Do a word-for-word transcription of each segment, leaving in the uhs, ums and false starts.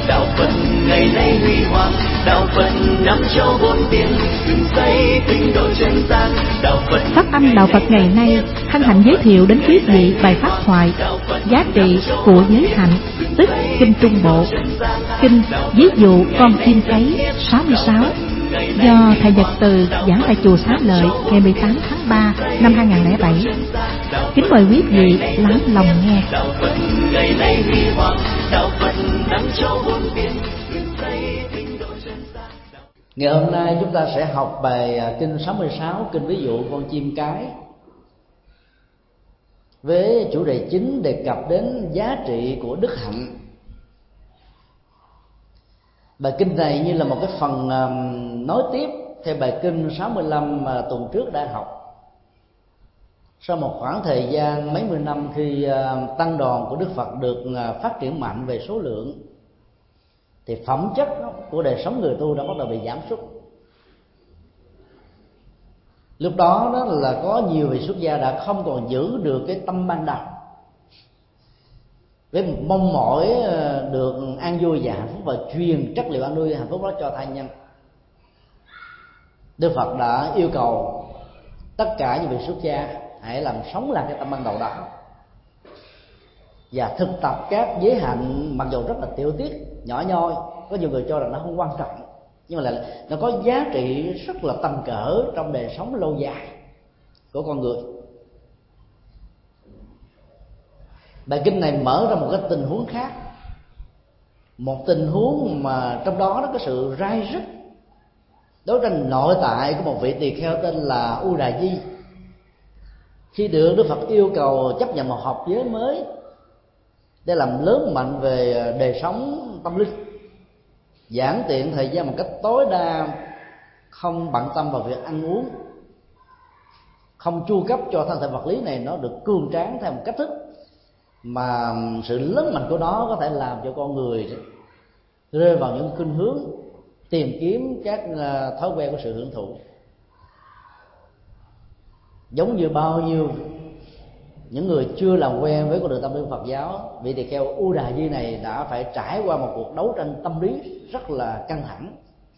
đạo Phật ngày nay huy hoàng, đạo Phật năm châu bốn biển, dựng xây tinh độ chân gian. Đạo Phật Phát âm đạo Phật ngày nay hân hạnh giới thiệu đến quý vị bài pháp thoại giá trị của giới hạnh, tức kinh Trung Bộ, kinh ví dụ con chim cấy sáu mươi sáu, do thầy Nhật Từ giảng tại chùa Xá Lợi ngày mười tám tháng ba năm hai nghìn không trăm lẻ bảy. Kính mời quý vị lắng lòng nghe. đạo Phật ngày nay huy hoàng, đạo Phật năm châu bốn biển, dựng xây tinh độ chân gian. Ngày hôm nay chúng ta sẽ học bài kinh sáu mươi sáu, kinh ví dụ con chim cái, với chủ đề chính đề cập đến giá trị của đức hạnh. Bài kinh này như là một cái phần nối tiếp theo bài kinh sáu mươi lăm mà tuần trước đã học. Sau một khoảng thời gian mấy mươi năm khi tăng đoàn của Đức Phật được phát triển mạnh về số lượng, thì phẩm chất của đời sống người tu đã bắt đầu bị giảm sút. Lúc đó đó là có nhiều vị xuất gia đã không còn giữ được cái tâm ban đầu, với một mong mỏi được an vui và hạnh phúc và truyền chất liệu an vui và hạnh phúc đó cho thai nhân. Đức Phật đã yêu cầu tất cả những vị xuất gia hãy làm sống lại cái tâm ban đầu đó, và thực tập các giới hạnh mặc dù rất là tiểu tiết nhỏ nhoi, có nhiều người cho rằng nó không quan trọng, nhưng mà là nó có giá trị rất là tầm cỡ trong đời sống lâu dài của con người. Bài kinh này mở ra một cái tình huống khác, một tình huống mà trong đó nó có sự rai rứt đấu tranh nội tại của một vị tỳ kheo tên là U Đà Di. Khi được Đức Phật yêu cầu chấp nhận một học giới mới để làm lớn mạnh về đời sống tâm linh, giản tiện thời gian một cách tối đa, không bận tâm vào việc ăn uống, không chu cấp cho thân thể vật lý này nó được cường tráng theo một cách thức mà sự lớn mạnh của nó có thể làm cho con người rơi vào những khuynh hướng tìm kiếm các thói quen của sự hưởng thụ. Giống như bao nhiêu những người chưa làm quen với con đường tâm linh Phật giáo, vị tỳ kheo U Đà Di này đã phải trải qua một cuộc đấu tranh tâm lý rất là căng thẳng.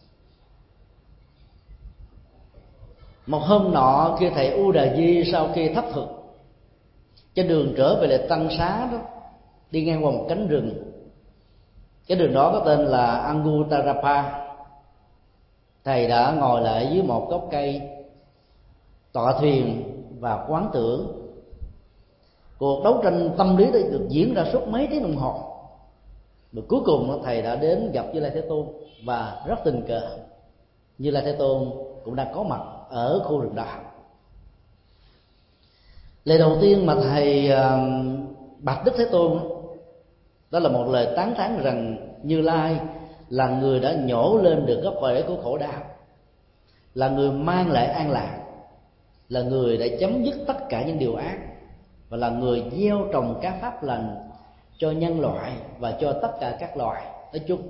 Một hôm nọ khi thầy U Đà Di sau khi thất thực trên đường trở về lại Tăng Xá đó, đi ngang qua một cánh rừng. Cái đường đó có tên là Anguttarapa. Thầy đã ngồi lại dưới một gốc cây, tọa thuyền và quán tưởng. Cuộc đấu tranh tâm lý đấy được diễn ra suốt mấy tiếng đồng hồ. Và cuối cùng thầy đã đến gặp Như Lai Thế Tôn, và rất tình cờ Như Lai Thế Tôn cũng đang có mặt ở khu rừng đó. Lời đầu tiên mà thầy bạch Đức Thế Tôn đó là một lời tán thán rằng Như Lai là người đã nhổ lên được gốc rễ của khổ đau, là người mang lại an lạc, là người đã chấm dứt tất cả những điều ác, và là người gieo trồng các pháp lành cho nhân loại và cho tất cả các loài nói chung.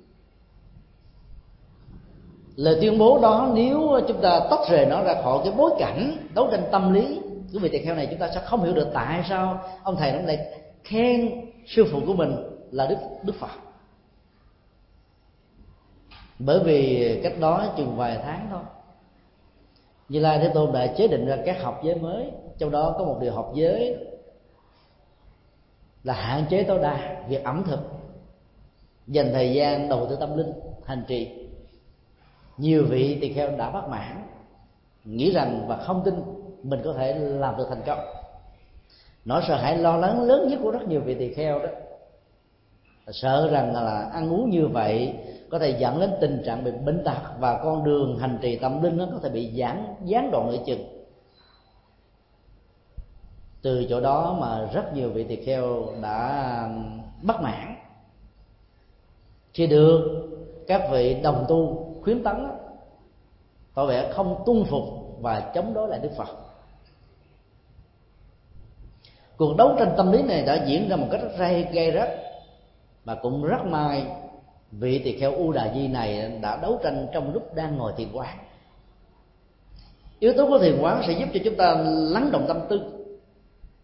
Lời tuyên bố đó nếu chúng ta tách rời nó ra khỏi cái bối cảnh đấu tranh tâm lý của vị tỳ kheo này, chúng ta sẽ không hiểu được tại sao ông thầy ông lại khen sư phụ của mình là Đức Đức Phật. Bởi vì cách đó chừng vài tháng thôi, Như Lai Thế Tôn đã chế định ra các học giới mới, trong đó có một điều học giới là hạn chế tối đa việc ẩm thực, dành thời gian đầu tư tâm linh, hành trì. Nhiều vị tỳ kheo đã bất mãn, nghĩ rằng và không tin mình có thể làm được thành công. Nỗi sợ hãi lo lắng lớn nhất của rất nhiều vị tỳ kheo đó là sợ rằng là ăn uống như vậy có thể dẫn đến tình trạng bị bệnh tật, và con đường hành trì tâm linh nó có thể bị gián gián đoạn nửa chừng. Từ chỗ đó mà rất nhiều vị tỳ kheo đã bất mãn khi được các vị đồng tu khuyến tấn, tỏ vẻ không tuân phục và chống đối lại Đức Phật. Cuộc đấu tranh tâm lý này đã diễn ra một cách rất ray gây rắc, và cũng rất may vị tỳ kheo U Đà Di này đã đấu tranh trong lúc đang ngồi thiền quán. Yếu tố của thiền quán sẽ giúp cho chúng ta lắng động tâm tư,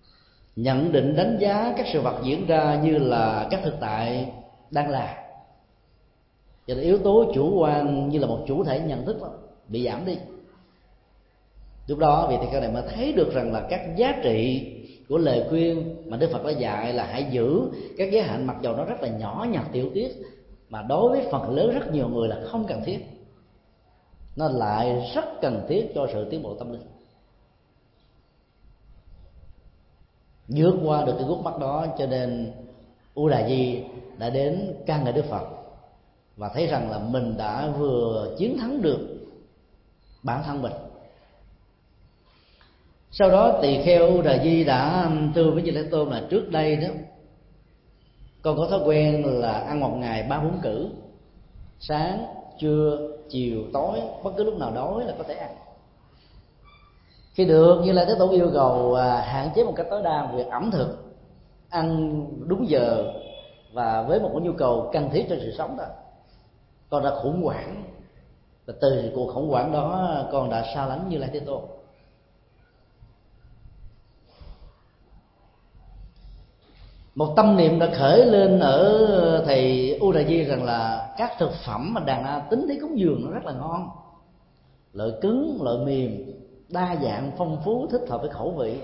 nhận định đánh giá các sự vật diễn ra như là các thực tại đang là, cho nên yếu tố chủ quan như là một chủ thể nhận thức đó, bị giảm đi. Lúc đó vị tỳ kheo này mới thấy được rằng là các giá trị của lời khuyên mà Đức Phật đã dạy là hãy giữ các giới hạnh, mặc dầu nó rất là nhỏ nhặt tiểu tiết, mà đối với phần lớn rất nhiều người là không cần thiết, nó lại rất cần thiết cho sự tiến bộ tâm linh. Vượt qua được cái gút mắt đó, cho nên U Đà Di đã đến ca ngợi Đức Phật và thấy rằng là mình đã vừa chiến thắng được bản thân mình. Sau đó tỳ kheo U Đà Di đã thưa với Như Lai Thế Tôn là trước đây đó con có thói quen là ăn một ngày ba bốn cữ, sáng, trưa, chiều, tối, bất cứ lúc nào đói là có thể ăn. Khi được Như Lai Thế Tôn yêu cầu hạn chế một cách tối đa việc ẩm thực, ăn đúng giờ và với một cái nhu cầu cần thiết cho sự sống đó, con đã khủng hoảng, và từ cuộc khủng hoảng đó con đã xa lánh Như Lai Thế Tôn. Một tâm niệm đã khởi lên ở thầy U Đà Di rằng là các thực phẩm mà Đàn Na tính thấy cúng dường nó rất là ngon, loại cứng, loại mềm, đa dạng, phong phú, thích hợp với khẩu vị.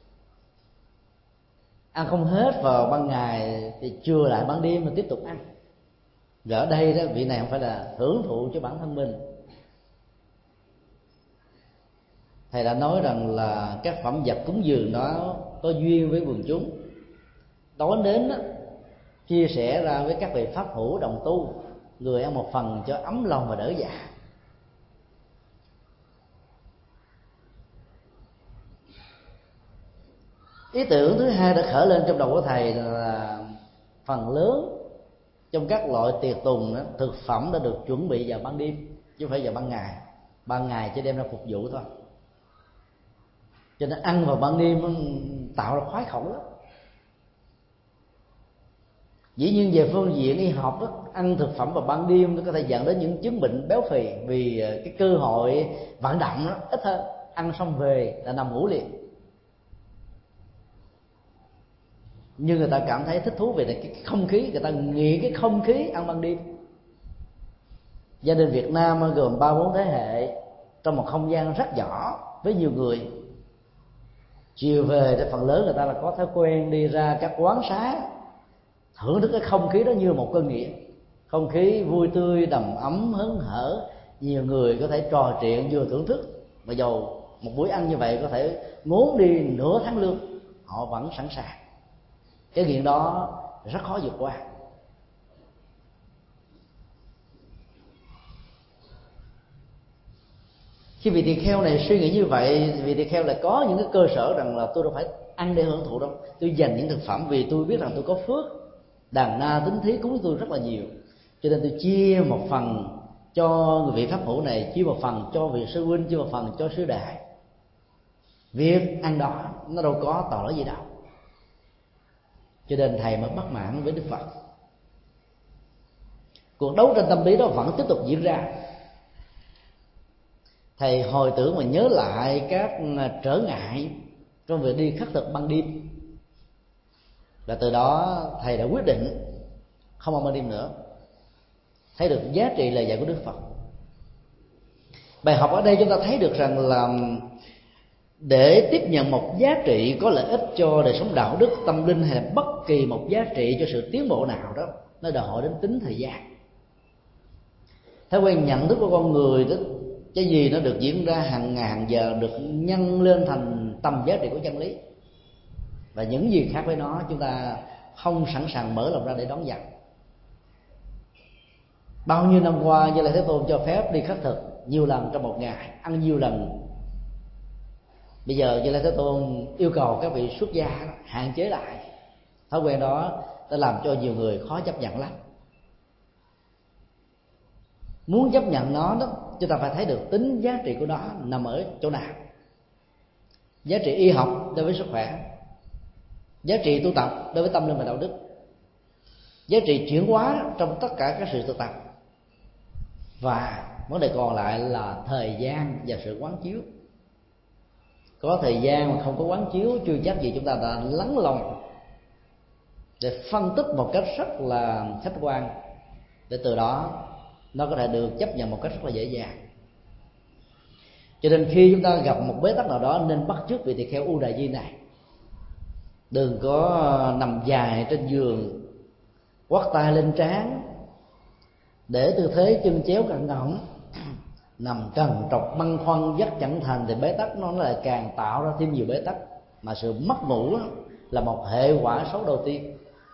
Ăn không hết vào ban ngày thì chừa lại ban đêm mà tiếp tục ăn. Rồi ở đây đó, vị này không phải là hưởng thụ cho bản thân mình. Thầy đã nói rằng là các phẩm vật cúng dường đó có duyên với quần chúng, tối đến đó, chia sẻ ra với các vị pháp hữu đồng tu, người ăn một phần cho ấm lòng và đỡ dạ. Ý tưởng thứ hai đã khởi lên trong đầu của thầy là phần lớn trong các loại tiệc tùng đó, thực phẩm đã được chuẩn bị vào ban đêm chứ không phải vào ban ngày. Ban ngày chỉ đem ra phục vụ thôi, cho nên ăn vào ban đêm tạo ra khoái khẩu lắm. Dĩ nhiên về phương diện y học đó, ăn thực phẩm vào ban đêm nó có thể dẫn đến những chứng bệnh béo phì, vì cái cơ hội vận động nó ít hơn. Ăn xong về là nằm ngủ liền. Nhưng người ta cảm thấy thích thú về cái không khí, người ta nghiện cái không khí ăn ban đêm. Gia đình Việt Nam gồm ba bốn thế hệ trong một không gian rất nhỏ với nhiều người. Chiều về thì phần lớn người ta là có thói quen đi ra các quán xá, thưởng thức cái không khí đó như một cơn nghiện. Không khí vui tươi, đầm ấm, hớn hở, nhiều người có thể trò chuyện vừa thưởng thức, mà dầu một buổi ăn như vậy có thể ngốn đi nửa tháng lương, họ vẫn sẵn sàng. Cái nghiện đó rất khó vượt qua. Khi vị tỳ kheo này suy nghĩ như vậy, vị tỳ kheo lại có những cái cơ sở rằng là tôi đâu phải ăn để hưởng thụ đâu, tôi dành những thực phẩm vì tôi biết rằng tôi có phước. Đàn Na tính thí cúng tôi rất là nhiều, cho nên tôi chia một phần cho người vị pháp hữu này, chia một phần cho vị sư huynh, chia một phần cho sư đệ. Việc ăn đó nó đâu có tội lỗi gì đâu. Cho nên thầy mới bất mãn với Đức Phật. Cuộc đấu tranh tâm lý đó vẫn tiếp tục diễn ra. Thầy hồi tưởng và nhớ lại các trở ngại trong việc đi khất thực ban đêm, và từ đó thầy đã quyết định không ăn ban đêm nữa, thấy được giá trị lời dạy của Đức Phật. Bài học ở đây chúng ta thấy được rằng là để tiếp nhận một giá trị có lợi ích cho đời sống đạo đức, tâm linh, hay là bất kỳ một giá trị cho sự tiến bộ nào đó, nó đòi hỏi đến tính thời gian. Thói quen nhận thức của con người đó, cái gì nó được diễn ra hàng ngày hàng giờ, được nhân lên thành tầm giá trị của chân lý, và những gì khác với nó chúng ta không sẵn sàng mở lòng ra để đón nhận. Bao nhiêu năm qua Như Lai Thế Tôn cho phép đi khất thực nhiều lần trong một ngày, ăn nhiều lần. Bây giờ Như Lai Thế Tôn yêu cầu các vị xuất gia hạn chế lại. Thói quen đó đã làm cho nhiều người khó chấp nhận lắm. Muốn chấp nhận nó đó, chúng ta phải thấy được tính giá trị của nó nằm ở chỗ nào. Giá trị y học đối với sức khỏe, giá trị tu tập đối với tâm linh và đạo đức, giá trị chuyển hóa trong tất cả các sự thực tập, và vấn đề còn lại là thời gian và sự quán chiếu. Có thời gian mà không có quán chiếu, chưa chắc gì chúng ta đã lắng lòng để phân tích một cách rất là khách quan, để từ đó nó có thể được chấp nhận một cách rất là dễ dàng. Cho nên khi chúng ta gặp một bế tắc nào đó nên bắt chước vị tỳ kheo U Đà Di này. Đừng có nằm dài trên giường, quắt tay lên trán, để tư thế chân chéo cẳng ngỗng, nằm trần trọc băn khoăn giấc chẳng thành, thì bế tắc nó lại càng tạo ra thêm nhiều bế tắc. Mà sự mất ngủ là một hệ quả xấu đầu tiên.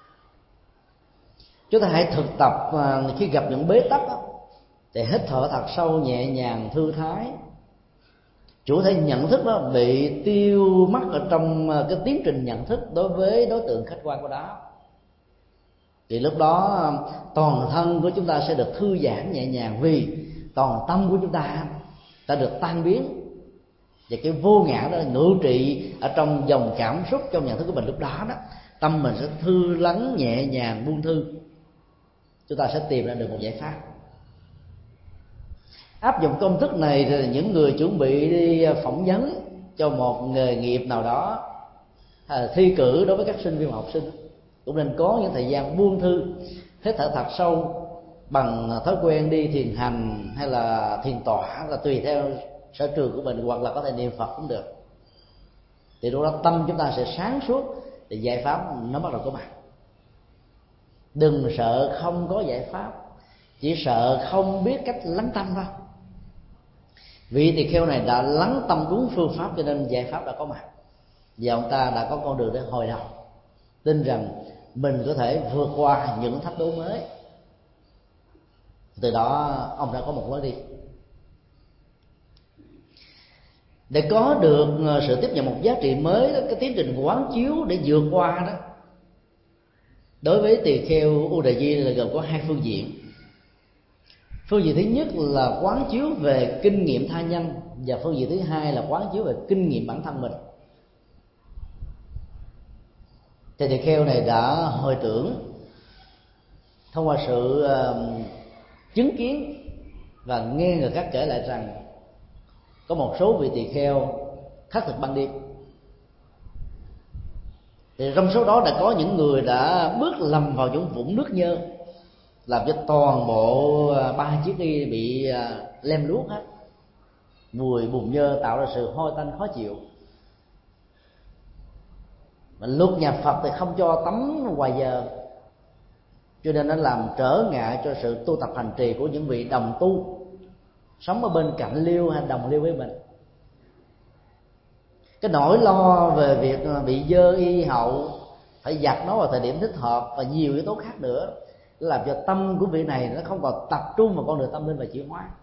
Chúng ta hãy thực tập khi gặp những bế tắc thì hít thở thật sâu, nhẹ nhàng, thư thái. Chủ thể nhận thức đó bị tiêu mất ở trong cái tiến trình nhận thức đối với đối tượng khách quan của đó, thì lúc đó toàn thân của chúng ta sẽ được thư giãn nhẹ nhàng, vì toàn tâm của chúng ta đã được tan biến, và cái vô ngã đó ngự trị ở trong dòng cảm xúc trong nhận thức của mình. Lúc đó đó tâm mình sẽ thư lắng nhẹ nhàng, buông thư. Chúng ta sẽ tìm ra được một giải pháp. Áp dụng công thức này thì những người chuẩn bị đi phỏng vấn cho một nghề nghiệp nào đó, thi cử đối với các sinh viên học sinh, cũng nên có những thời gian buông thư, hít thở thật sâu bằng thói quen đi thiền hành hay là thiền tọa, là tùy theo sở trường của mình, hoặc là có thể niệm Phật cũng được. Thì lúc đó tâm chúng ta sẽ sáng suốt, thì giải pháp nó bắt đầu có mặt. Đừng sợ không có giải pháp, chỉ sợ không biết cách lắng tâm thôi. Vị tỳ kheo này đã lắng tâm đúng phương pháp, cho nên giải pháp đã có mặt, và ông ta đã có con đường để hồi đầu, tin rằng mình có thể vượt qua những thách đố mới. Từ đó ông đã có một lối đi. Để có được sự tiếp nhận một giá trị mới đó, cái tiến trình quán chiếu để vượt qua đó, đối với tỳ kheo U Đà Di là gồm có hai phương diện. Phương diện thứ nhất là quán chiếu về kinh nghiệm tha nhân, và phương diện thứ hai là quán chiếu về kinh nghiệm bản thân mình. Thì tỳ kheo này đã hồi tưởng thông qua sự uh, chứng kiến và nghe người khác kể lại rằng có một số vị tỳ kheo khắc thực ban đêm. Thì trong số đó đã có những người đã bước lầm vào những vũng nước nhơ, làm cho toàn bộ ba chiếc y bị lem luốc hết. Mùi bùn nhơ tạo ra sự hôi tanh khó chịu. Mà luật nhà Phật thì không cho tắm ngoài giờ, cho nên nó làm trở ngại cho sự tu tập hành trì của những vị đồng tu sống ở bên cạnh liêu hay đồng liêu với mình. Cái nỗi lo về việc bị dơ y hậu, phải giặt nó vào thời điểm thích hợp, và nhiều yếu tố khác nữa, làm cho tâm của vị này nó không còn tập trung vào con đường tâm linh và chuyển hóa.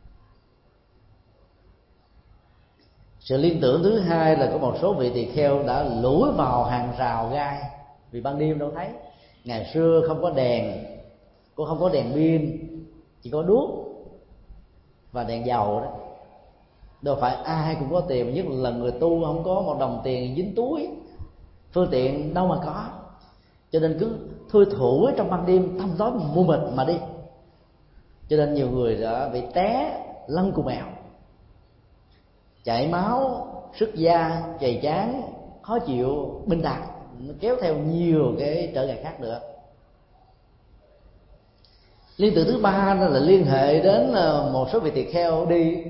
Sự liên tưởng thứ hai là có một số vị tỳ kheo đã lủi vào hàng rào gai, vì ban đêm đâu thấy. Ngày xưa không có đèn, cũng không có đèn pin, chỉ có đuốc và đèn dầu đó. Đâu phải ai cũng có tiền, nhất là người tu không có một đồng tiền dính túi, phương tiện đâu mà có. Cho nên cứ thui thủ trong ban đêm tăm tối mù mịt mà đi. Cho nên nhiều người đã bị té lăn cù mèo, chảy máu, sứt da, chày chán, khó chịu, bình đặc, nó kéo theo nhiều cái trở ngại khác nữa. Liên tưởng thứ ba là liên hệ đến một số vị tỳ kheo đi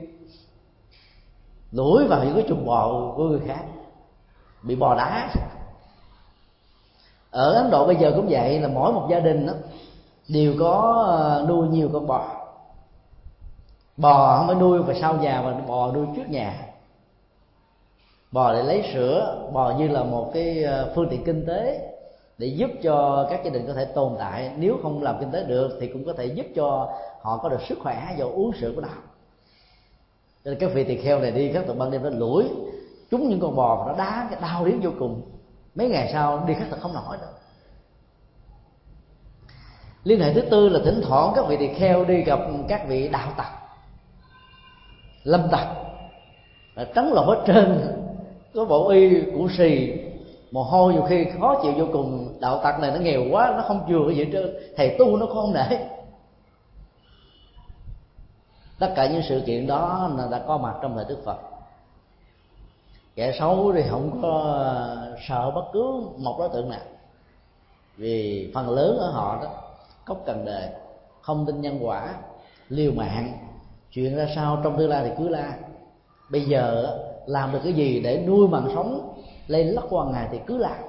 lủi vào những cái chuồng bò của người khác, bị bò đá. Ở Ấn Độ bây giờ cũng vậy, là mỗi một gia đình đó đều có nuôi nhiều con bò. Bò không phải nuôi vào sau nhà, mà bò nuôi trước nhà. Bò để lấy sữa, bò như là một cái phương tiện kinh tế để giúp cho các gia đình có thể tồn tại. Nếu không làm kinh tế được thì cũng có thể giúp cho họ có được sức khỏe do uống sữa của đạo. Cho nên các vị tỳ kheo này đi khất thực ban đêm, nó lủi trúng những con bò, nó đá cái đau điếng vô cùng. Mấy ngày sau đi khất thực không nổi nữa. Liên hệ thứ tư là thỉnh thoảng các vị tỳ kheo đi gặp các vị đạo tặc, lâm tặc, trắng lột hết trơn, có bộ y củ xì, mồ hôi, nhiều khi khó chịu vô cùng. Đạo tặc này nó nghèo quá, nó không chừa cái gì hết trơn, thầy tu nó không nể. Tất cả những sự kiện đó đã có mặt trong thời Đức Phật. Kẻ xấu thì không có sợ bất cứ một đối tượng nào, vì phần lớn ở họ đó cốc cần đề, không tin nhân quả, liều mạng, chuyện ra sao trong tương lai thì cứ la. Bây giờ làm được cái gì để nuôi mạng sống lên lắc qua ngày thì cứ làm.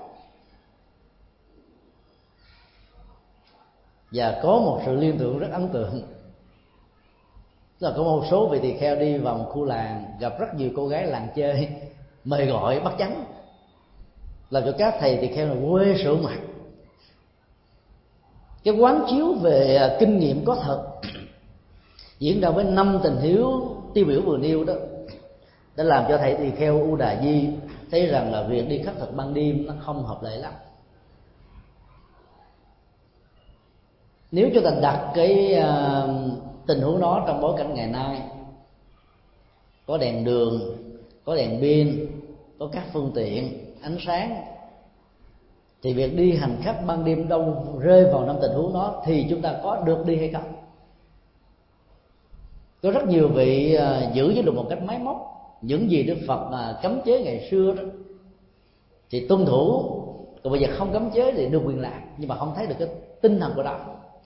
Và có một sự liên tưởng rất ấn tượng, là có một số vị tỳ kheo đi vào một khu làng, gặp rất nhiều cô gái làng chơi, mời gọi bắt chánh, làm cho các thầy tỳ kheo là quê sượng mặt. Cái quán chiếu về kinh nghiệm có thật diễn ra với năm tình hiếu tiêu biểu vừa nêu đó, đã làm cho thầy tỳ kheo U Đà Di thấy rằng là việc đi khất thực ban đêm nó không hợp lệ lắm. Nếu chúng ta đặt cái uh, tình huống đó trong bối cảnh ngày nay, có đèn đường, có đèn pin, có các phương tiện ánh sáng, thì việc đi hành khất ban đêm đâu rơi vào năm tình huống đó thì chúng ta có được đi hay không? Có rất nhiều vị uh, giữ với được một cách máy móc những gì Đức Phật mà cấm chế ngày xưa đó thì tuân thủ, còn bây giờ không cấm chế thì được quyền làm, nhưng mà không thấy được cái tinh thần của đó.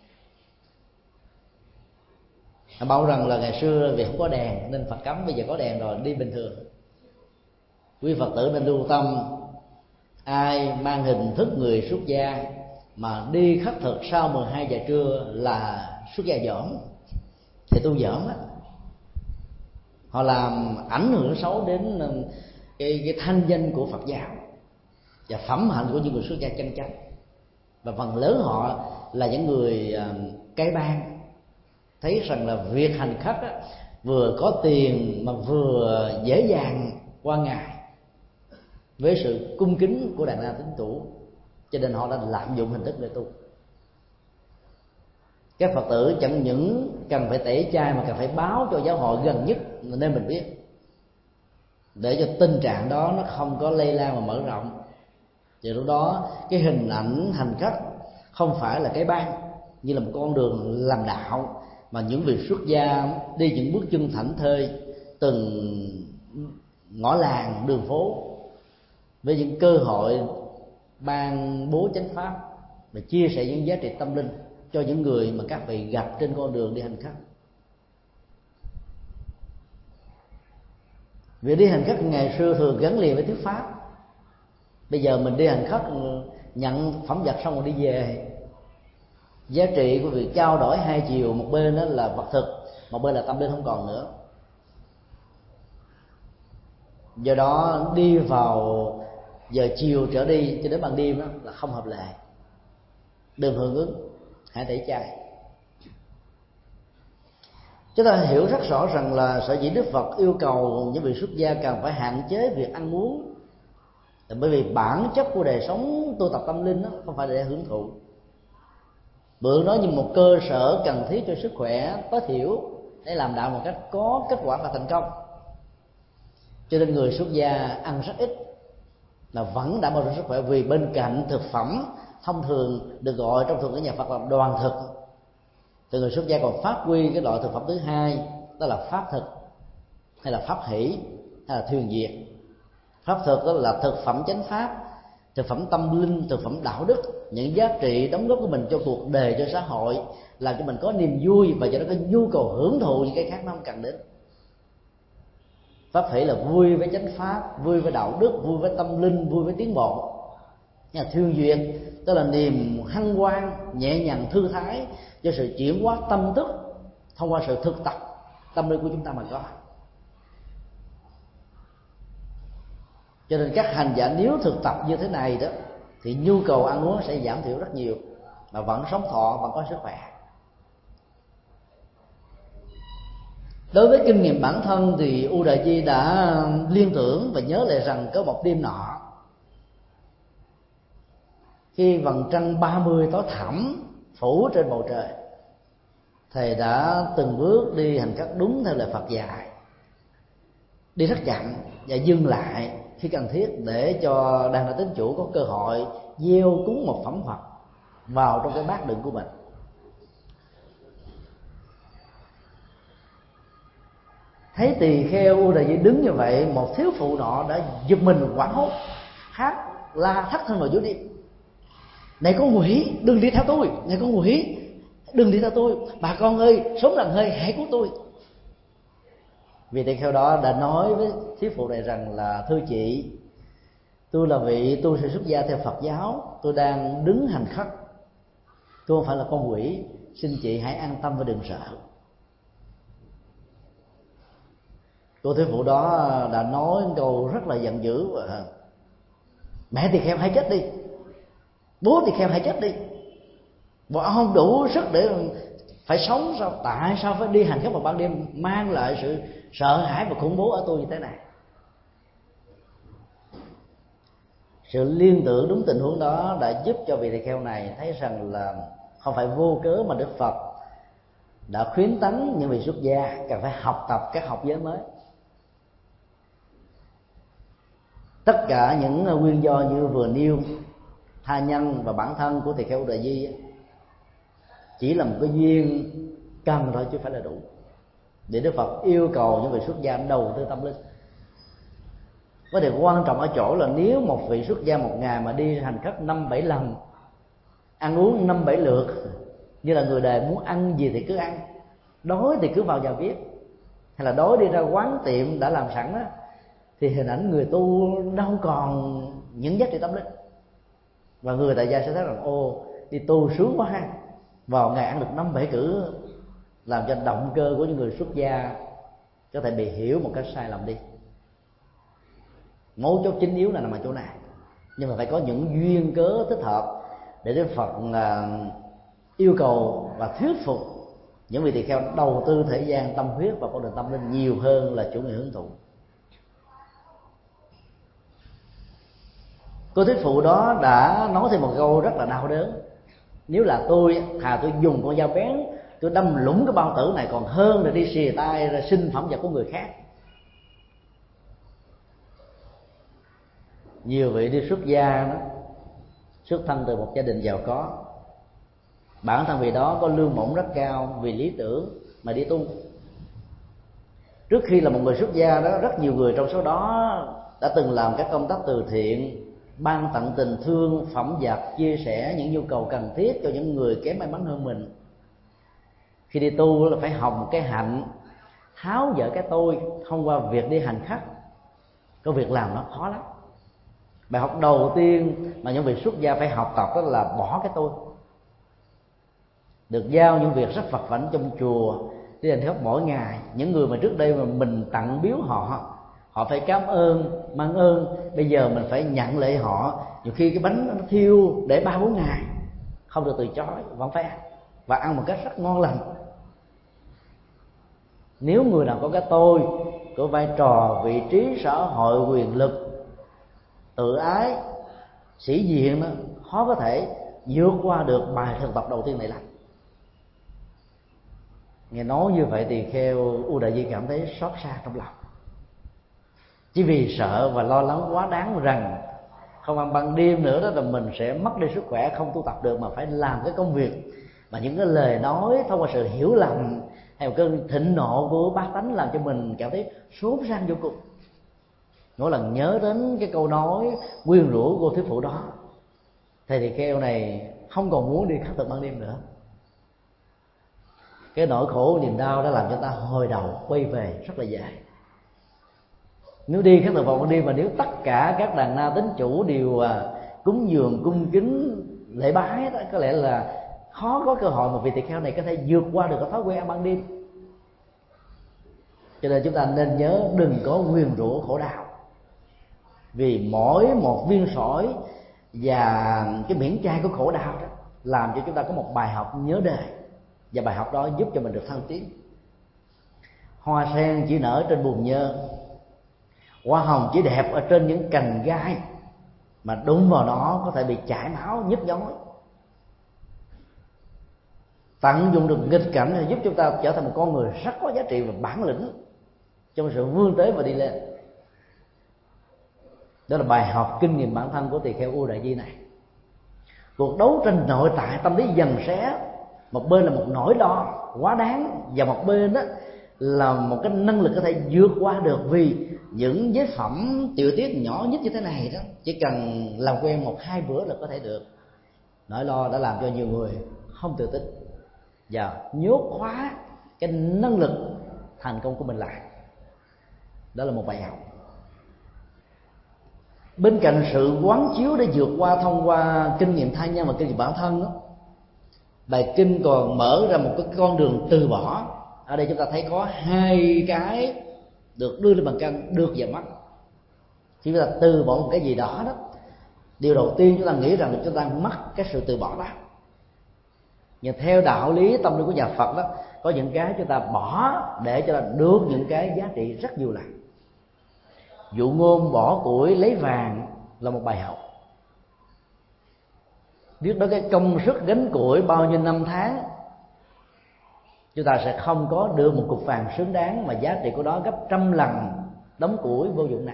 Bảo rằng là ngày xưa vì không có đèn nên Phật cấm, bây giờ có đèn rồi đi bình thường. Quý Phật tử nên lưu tâm, ai mang hình thức người xuất gia mà đi khất thực sau mười hai giờ trưa là xuất gia dởm, thì tu dởm á. Họ làm ảnh hưởng xấu đến cái, cái thanh danh của Phật giáo và phẩm hạnh của những người xuất gia chân chánh. Và phần lớn họ là những người uh, cai ban, thấy rằng là việc hành khất á, vừa có tiền mà vừa dễ dàng qua ngày với sự cung kính của đàn na tín chủ, cho nên họ đã lạm dụng hình thức để tu. Các Phật tử chẳng những cần phải tẩy chay mà cần phải báo cho giáo hội gần nhất nên mình biết, để cho tình trạng đó nó không có lây lan và mở rộng. Thì lúc đó cái hình ảnh hành khất không phải là cái ban như là một con đường làm đạo, mà những vị xuất gia đi những bước chân thảnh thơi từng ngõ làng đường phố với những cơ hội ban bố chánh pháp và chia sẻ những giá trị tâm linh cho những người mà các vị gặp trên con đường đi hành khất. Việc đi hành khất ngày xưa thường gắn liền với thuyết pháp. Bây giờ mình đi hành khất nhận phẩm vật xong rồi đi về, giá trị của việc trao đổi hai chiều, một bên đó là vật thực, một bên là tâm linh không còn nữa. Do đó đi vào giờ chiều trở đi cho đến ban đêm đó là không hợp lệ. Đừng hưởng ứng, hãy tẩy chay. Chúng ta hiểu rất rõ rằng là sở dĩ Đức Phật yêu cầu những vị xuất gia cần phải hạn chế việc ăn uống là bởi vì bản chất của đời sống tu tập tâm linh đó không phải để hưởng thụ. Bữa nó như một cơ sở cần thiết cho sức khỏe tối thiểu để làm đạo một cách có kết quả và thành công. Cho nên người xuất gia ăn rất ít là vẫn đảm bảo được sức khỏe, vì bên cạnh thực phẩm thông thường được gọi trong thuật ngữ nhà Phật là đoàn thực, thì người xuất gia còn phát huy cái loại thực phẩm thứ hai, đó là pháp thực hay là pháp hỷ hay là thuyền diệt. Pháp thực đó là thực phẩm chánh pháp, thực phẩm tâm linh, thực phẩm đạo đức, những giá trị đóng góp của mình cho cuộc đời, cho xã hội, làm cho mình có niềm vui và cho nó có nhu cầu hưởng thụ những cái khác nó không cần đến. Pháp hỷ là vui với chánh pháp, vui với đạo đức, vui với tâm linh, vui với tiến bộ. Nhưng mà thương duyệt tức là niềm hân hoan, nhẹ nhàng, thư thái do sự chuyển hóa tâm thức thông qua sự thực tập tâm linh của chúng ta mà có. Cho nên các hành giả nếu thực tập như thế này đó thì nhu cầu ăn uống sẽ giảm thiểu rất nhiều, mà vẫn sống thọ, vẫn có sức khỏe. Đối với kinh nghiệm bản thân thì U Đà Di đã liên tưởng và nhớ lại rằng có một đêm nọ, khi vầng trăng ba mươi tối thẳm phủ trên bầu trời, thầy đã từng bước đi hành khất đúng theo lời Phật dạy, đi rất chậm và dừng lại khi cần thiết để cho đàn na tín chủ có cơ hội gieo cúng một phẩm Phật vào trong cái bát đựng của mình. Thấy tỳ kheo U Đà Di đứng như vậy, một thiếu phụ nọ đã giật mình hoảng hốt, hát la thất thân vào dưới đi: "Này con quỷ, đừng đi theo tôi! Này con quỷ, đừng đi theo tôi, bà con ơi, sống lần hơi, hãy cứu tôi. Vị tỳ kheo đó đã nói với thí phụ này rằng là: thưa chị, tôi là vị tu sĩ xuất gia theo Phật giáo, tôi đang đứng hành khất, tôi không phải là con quỷ, xin chị hãy an tâm và đừng sợ. Cô thí phụ đó đã nói câu rất là giận dữ: mẹ tỳ kheo hãy chết đi, bố tỳ kheo hãy chết đi, bọn ông không đủ sức để phải sống sao? Tại sao phải đi hành khất vào ban đêm, mang lại sự sợ hãi và khủng bố ở tôi như thế này? Sự liên tưởng đúng tình huống đó đã giúp cho vị tỳ kheo này thấy rằng là không phải vô cớ mà Đức Phật đã khuyến tấn những vị xuất gia cần phải học tập các học giới mới. Tất cả những nguyên do như vừa nêu, tha nhân và bản thân của tỳ kheo Đại Di chỉ là một cái duyên cần thôi chứ phải là đủ để Đức Phật yêu cầu những vị xuất gia đầu tư tâm linh. Vấn đề quan trọng ở chỗ là nếu một vị xuất gia một ngày mà đi hành khất năm bảy lần, ăn uống năm bảy lượt, như là người đời muốn ăn gì thì cứ ăn, đói thì cứ vào nhà bếp, hay là đói đi ra quán tiệm đã làm sẵn đó, thì hình ảnh người tu đâu còn những giá trị tâm linh. Và người tại gia sẽ thấy rằng ô, đi tu sướng quá ha, vào ngày ăn được năm bảy cử, làm cho động cơ của những người xuất gia có thể bị hiểu một cách sai lầm đi. Mấu chốt chính yếu là nằm ở chỗ này, nhưng mà phải có những duyên cớ thích hợp để Đức Phật yêu cầu và thuyết phục những vị tỳ kheo đầu tư thời gian tâm huyết vào con đường tâm linh nhiều hơn là chủ nghĩa hưởng thụ. Cô thuyết phụ đó đã nói thêm một câu rất là đau đớn: nếu là tôi, thà tôi dùng con dao bén tôi đâm lũng cái bao tử này còn hơn là đi xìa tay ra xin phẩm vật của người khác. Nhiều vị đi xuất gia đó xuất thân từ một gia đình giàu có, bản thân vị đó có lương bổng rất cao vì lý tưởng mà đi tu. Trước khi là một người xuất gia đó, rất nhiều người trong số đó đã từng làm các công tác từ thiện, ban tặng tình thương, phẩm vật, chia sẻ những nhu cầu cần thiết cho những người kém may mắn hơn mình. Khi đi tu là phải học một cái hạnh tháo dỡ cái tôi thông qua việc đi hành khất. Có việc làm nó khó lắm. Bài học đầu tiên mà những vị xuất gia phải học tập đó là bỏ cái tôi. Được giao những việc rất vặt vãnh trong chùa, đi hành khất mỗi ngày. Những người mà trước đây mà mình tặng biếu họ, họ phải cảm ơn, mang ơn. Bây giờ mình phải nhận lại họ. Nhiều khi cái bánh nó thiêu để ba bốn ngày, không được từ chối, vẫn phải ăn, và ăn một cách rất ngon lành. Nếu người nào có cái tôi, có vai trò, vị trí, xã hội, quyền lực, tự ái, sĩ diện đó, khó có thể vượt qua được bài thực tập đầu tiên này lắm. Nghe nói như vậy thì Kheo U Đại Di cảm thấy xót xa trong lòng, chỉ vì sợ và lo lắng quá đáng rằng không ăn ban đêm nữa đó là mình sẽ mất đi sức khỏe, không tu tập được, mà phải làm cái công việc mà những cái lời nói thông qua sự hiểu lầm hay một cơn thịnh nộ của bá tánh làm cho mình cảm thấy sốt sang vô cùng. Mỗi lần nhớ đến cái câu nói quyến rũ của thuyết phụ đó, thầy tỳ kheo này không còn muốn đi khất thực ban đêm nữa. Cái nỗi khổ niềm đau đã làm cho ta hồi đầu quay về rất là dài. Nếu đi khất thực vào ban đêm, mà nếu tất cả các đàn na tín chủ đều cúng dường cung kính lễ bái đó, có lẽ là khó có cơ hội một vị tỳ kheo này có thể vượt qua được cái thói quen ăn ban đêm. Cho nên chúng ta nên nhớ đừng có nguyền rủa khổ đau, vì mỗi một viên sỏi và cái miễn chai của khổ đau đó làm cho chúng ta có một bài học nhớ đời, và bài học đó giúp cho mình được thăng tiến. Hoa sen chỉ nở trên bùn nhơ, hoa hồng chỉ đẹp ở trên những cành gai, mà đụng vào nó có thể bị chảy máu, nhức nhối. Tận dụng được nghịch cảnh để giúp chúng ta trở thành một con người rất có giá trị và bản lĩnh trong sự vươn tới và đi lên. Đó là bài học kinh nghiệm bản thân của tỳ kheo U Đại Di này. Cuộc đấu tranh nội tại tâm lý dần xé, một bên là một nỗi lo quá đáng, và một bên đó là một cái năng lực có thể vượt qua được. Vì những giới phẩm tiểu tiết nhỏ nhất như thế này đó, chỉ cần làm quen một hai bữa là có thể được. Nỗi lo đã làm cho nhiều người không tự tin. và nhốt khóa cái năng lực thành công của mình lại. Đó là một bài học. Bên cạnh sự quán chiếu để vượt qua thông qua kinh nghiệm tha nhân và kinh nghiệm bản thân đó, bài kinh còn mở ra một cái con đường từ bỏ. Ở đây chúng ta thấy có hai cái được đưa lên bàn cân, được và mất. Khi chúng ta từ bỏ một cái gì đó đó, điều đầu tiên chúng ta nghĩ rằng là chúng ta mất cái sự từ bỏ đó. Nhưng theo đạo lý tâm linh của nhà Phật đó, có những cái chúng ta bỏ để cho ta được những cái giá trị rất nhiều lần. Dụ ngôn bỏ củi lấy vàng là một bài học. Biết đó cái công sức gánh củi bao nhiêu năm tháng, chúng ta sẽ không có được một cục vàng xứng đáng, mà giá trị của đó gấp trăm lần đống củi vô dụng này.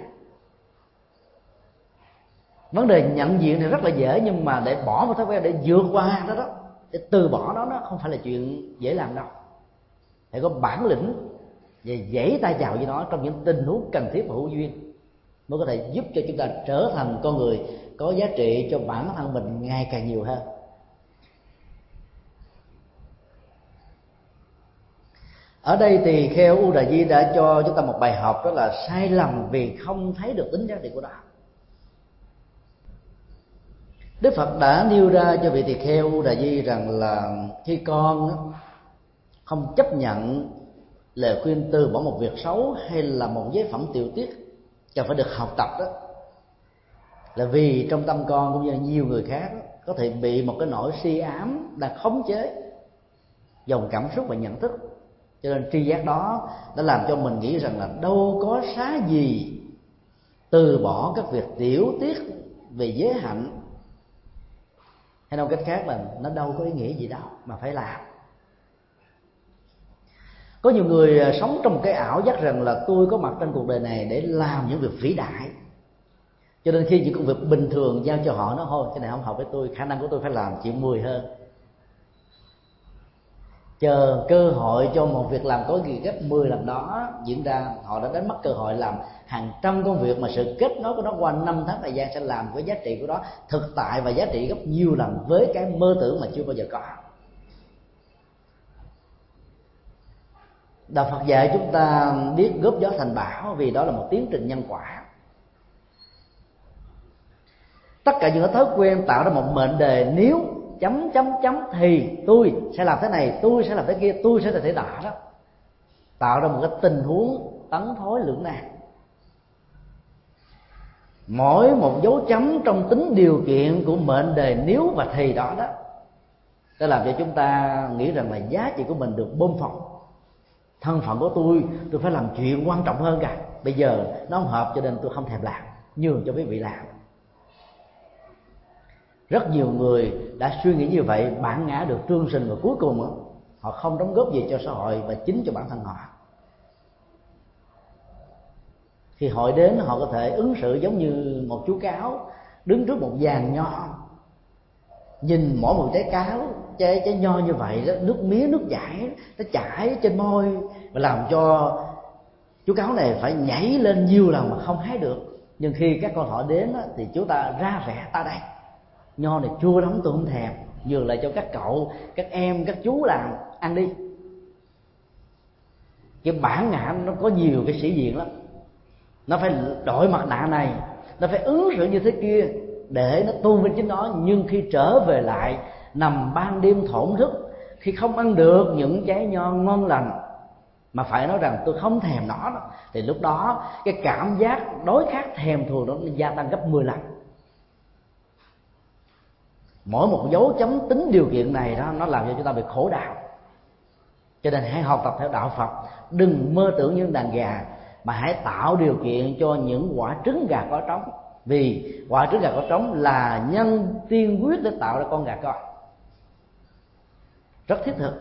Vấn đề nhận diện thì rất là dễ, nhưng mà để bỏ một thói quen, để vượt qua đó đó, để từ bỏ đó, nó không phải là chuyện dễ làm đâu. Phải có bản lĩnh và giãy tay chào với nó trong những tình huống cần thiết và hữu duyên, mới có thể giúp cho chúng ta trở thành con người có giá trị cho bản thân mình ngày càng nhiều hơn. Ở đây thì Kheo U Đà Di đã cho chúng ta một bài học, đó là sai lầm vì không thấy được tính giá trị của đó. Đức Phật đã nêu ra cho vị tỳ kheo U Đà Di rằng là khi con không chấp nhận lời khuyên từ bỏ một việc xấu hay là một giới phẩm tiểu tiết cần phải được học tập đó, là vì trong tâm con cũng như là nhiều người khác đó, có thể bị một cái nỗi si ám đang khống chế dòng cảm xúc và nhận thức. Cho nên tri giác đó đã làm cho mình nghĩ rằng là đâu có xá gì từ bỏ các việc tiểu tiết về giới hạnh, hay nói cách khác là nó đâu có ý nghĩa gì đâu mà phải làm. Có nhiều người sống trong một cái ảo giác rằng là tôi có mặt trên cuộc đời này để làm những việc vĩ đại, cho nên khi những công việc bình thường giao cho họ, nó thôi cái này không hợp với tôi, khả năng của tôi phải làm chuyện mười hơn. Chờ cơ hội cho một việc làm có gì gấp mười lần đó diễn ra, họ đã đánh mất cơ hội làm hàng trăm công việc mà sự kết nối của nó qua năm tháng thời gian sẽ làm với giá trị của nó thực tại và giá trị gấp nhiều lần với cái mơ tưởng mà chưa bao giờ có. Đạo Phật dạy chúng ta biết góp gió thành bão, vì đó là một tiến trình nhân quả. Tất cả những thói quen tạo ra một mệnh đề nếu chấm chấm chấm thì tôi sẽ làm thế này, tôi sẽ làm thế kia, tôi sẽ làm thế nọ đó, tạo ra một cái tình huống tấn thối lưỡng nan. Mỗi một dấu chấm trong tính điều kiện của mệnh đề nếu và thì đó đó đã làm cho chúng ta nghĩ rằng là giá trị của mình được bơm phồng. Thân phận của tôi, tôi phải làm chuyện quan trọng hơn cả, bây giờ nó không hợp cho nên tôi không thèm làm, nhường cho quý vị làm. Rất nhiều người đã suy nghĩ như vậy, bản ngã được trương sinh, và cuối cùng đó, họ không đóng góp gì cho xã hội và chính cho bản thân họ. Khi hội đến, họ có thể ứng xử giống như một chú cáo đứng trước một giàn nho, nhìn mỗi một trái cáo, trái, trái nho như vậy đó, nước mía nước chảy nó chảy trên môi, và làm cho chú cáo này phải nhảy lên nhiều lần mà không hái được. Nhưng khi các con họ đến đó, thì chúng ta ra vẻ ta đây, nho này chua lắm tôi không thèm, nhường lại cho các cậu, các em, các chú làm, ăn đi. Cái bản ngã nó có nhiều cái sĩ diện lắm, nó phải đội mặt nạ này, nó phải ứng xử như thế kia để nó tôn vinh chính nó. Nhưng khi trở về lại nằm ban đêm thổn thức, khi không ăn được những trái nho ngon lành mà phải nói rằng tôi không thèm nó, thì lúc đó cái cảm giác đối khát thèm thuồng nó gia tăng gấp mười lần. Mỗi một dấu chấm tính điều kiện này đó, nó làm cho chúng ta bị khổ đau. Cho nên hãy học tập theo đạo Phật, đừng mơ tưởng những đàn gà, mà hãy tạo điều kiện cho những quả trứng gà có trống. Vì quả trứng gà có trống là nhân tiên quyết để tạo ra con gà con. Rất thiết thực.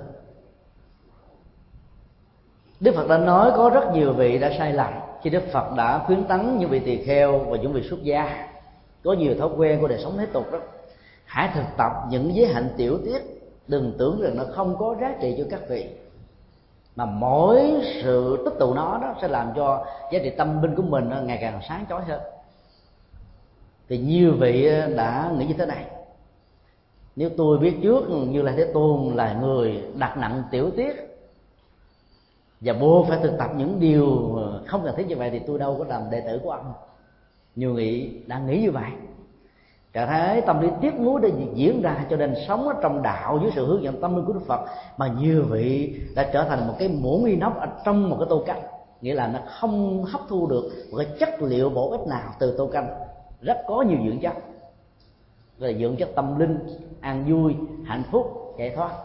Đức Phật đã nói có rất nhiều vị đã sai lầm khi Đức Phật đã khuyến tấn những vị tỳ kheo và những vị xuất gia có nhiều thói quen của đời sống thế tục đó. Hãy thực tập những giới hạnh tiểu tiết, đừng tưởng rằng nó không có giá trị cho các vị, mà mỗi sự tích tụ nó đó sẽ làm cho giá trị tâm linh của mình ngày càng sáng chói hơn. Thì nhiều vị đã nghĩ như thế này: Nếu tôi biết trước Như Lai Thế Tôn là người đặt nặng tiểu tiết và buộc phải thực tập những điều không cần thiết như vậy thì tôi đâu có làm đệ tử của ông. Nhiều nghị đang nghĩ như vậy. Trạng thái tâm lý tiếc nuối đã diễn ra, cho nên sống ở trong đạo dưới sự hướng dẫn tâm linh của Đức Phật mà nhiều vị đã trở thành một cái muỗng inox ở trong một cái tô canh, nghĩa là nó không hấp thu được một cái chất liệu bổ ích nào từ tô canh, rất có nhiều dưỡng chất, là dưỡng chất tâm linh, an vui, hạnh phúc, giải thoát.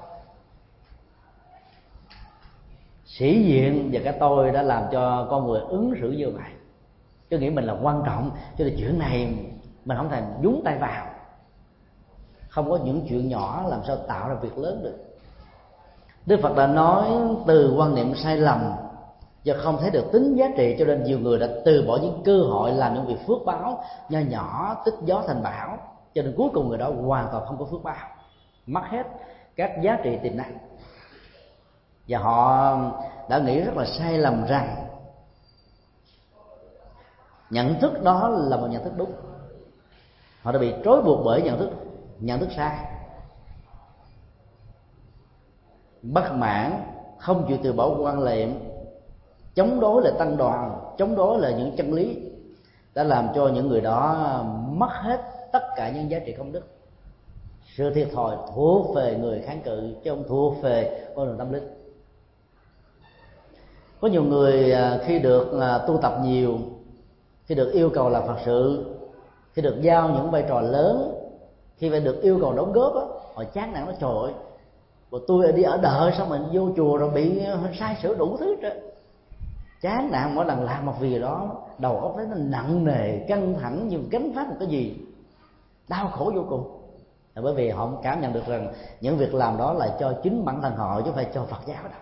Sĩ diện và cái tôi đã làm cho con người ứng xử như vậy, chứ nghĩ mình là quan trọng, cho nên chuyện này mình không thể nhúng tay vào. Không có những chuyện nhỏ làm sao tạo ra việc lớn được. Đức Phật đã nói từ quan niệm sai lầm do không thấy được tính giá trị, cho nên nhiều người đã từ bỏ những cơ hội làm những việc phước báo nho nhỏ, tích gió thành bão, cho nên cuối cùng người đó hoàn toàn không có phước báo, mất hết các giá trị tiềm năng. Và họ đã nghĩ rất là sai lầm rằng nhận thức đó là một nhận thức đúng. Họ đã bị trói buộc bởi nhận thức nhận thức sai, bất mãn, không chịu từ bỏ quan niệm, chống đối là tăng đoàn, chống đối là những chân lý, đã làm cho những người đó mất hết tất cả những giá trị công đức. Sự thiệt thòi thuộc về người kháng cự chứ không thuộc về con đường tâm linh. Có nhiều người khi được tu tập nhiều, khi được yêu cầu làm Phật sự, khi được giao những vai trò lớn, khi phải được yêu cầu đóng góp á, họ chán nản, nó trời ơi, rồi tôi đi ở đời sao mình vô chùa rồi bị sai sửa đủ thứ hết. Chán nản mỗi lần làm một việc đó, đầu óc thấy nó nặng nề, căng thẳng như gánh vác một cái gì, đau khổ vô cùng. Là bởi vì họ không cảm nhận được rằng những việc làm đó là cho chính bản thân họ chứ không phải cho Phật giáo đâu.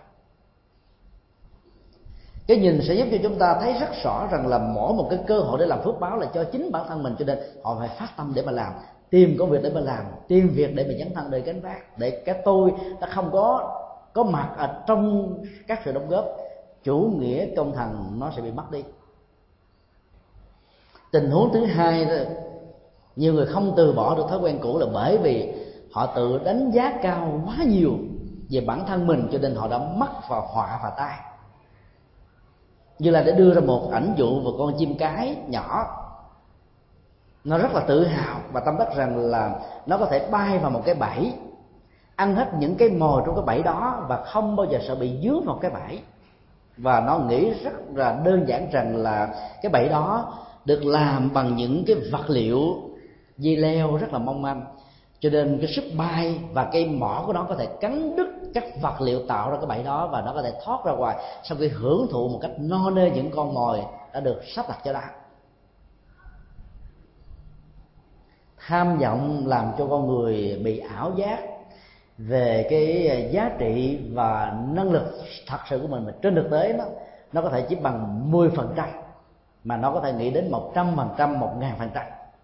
Cái nhìn sẽ giúp cho chúng ta thấy rất rõ rằng là mỗi một cái cơ hội để làm phước báo là cho chính bản thân mình, cho nên họ phải phát tâm để mà làm, tìm công việc để mà làm, tìm việc để mà dấn thân, để gánh vác, để cái tôi nó không có có mặt ở trong các sự đóng góp. Chủ nghĩa công thần nó sẽ bị mất đi. Tình huống thứ hai đó, nhiều người không từ bỏ được thói quen cũ là bởi vì họ tự đánh giá cao quá nhiều về bản thân mình, cho nên họ đã mắc vào họa và tai. Như là để đưa ra một ảnh dụ về con chim cái nhỏ, nó rất là tự hào và tâm đắc rằng là nó có thể bay vào một cái bẫy, ăn hết những cái mồi trong cái bẫy đó và không bao giờ sợ bị dướng vào cái bẫy. Và nó nghĩ rất là đơn giản rằng là cái bẫy đó được làm bằng những cái vật liệu dây leo rất là mong manh, cho nên cái sức bay và cây mỏ của nó có thể cắn đứt các vật liệu tạo ra cái bẫy đó, và nó có thể thoát ra ngoài sau khi hưởng thụ một cách no nê những con mồi đã được sắp đặt cho nó. Tham vọng làm cho con người bị ảo giác về cái giá trị và năng lực thật sự của mình, mà trên thực tế nó nó có thể chỉ bằng mười phần trăm, mà nó có thể nghĩ đến một trăm phần trăm, một ngàn phần trăm.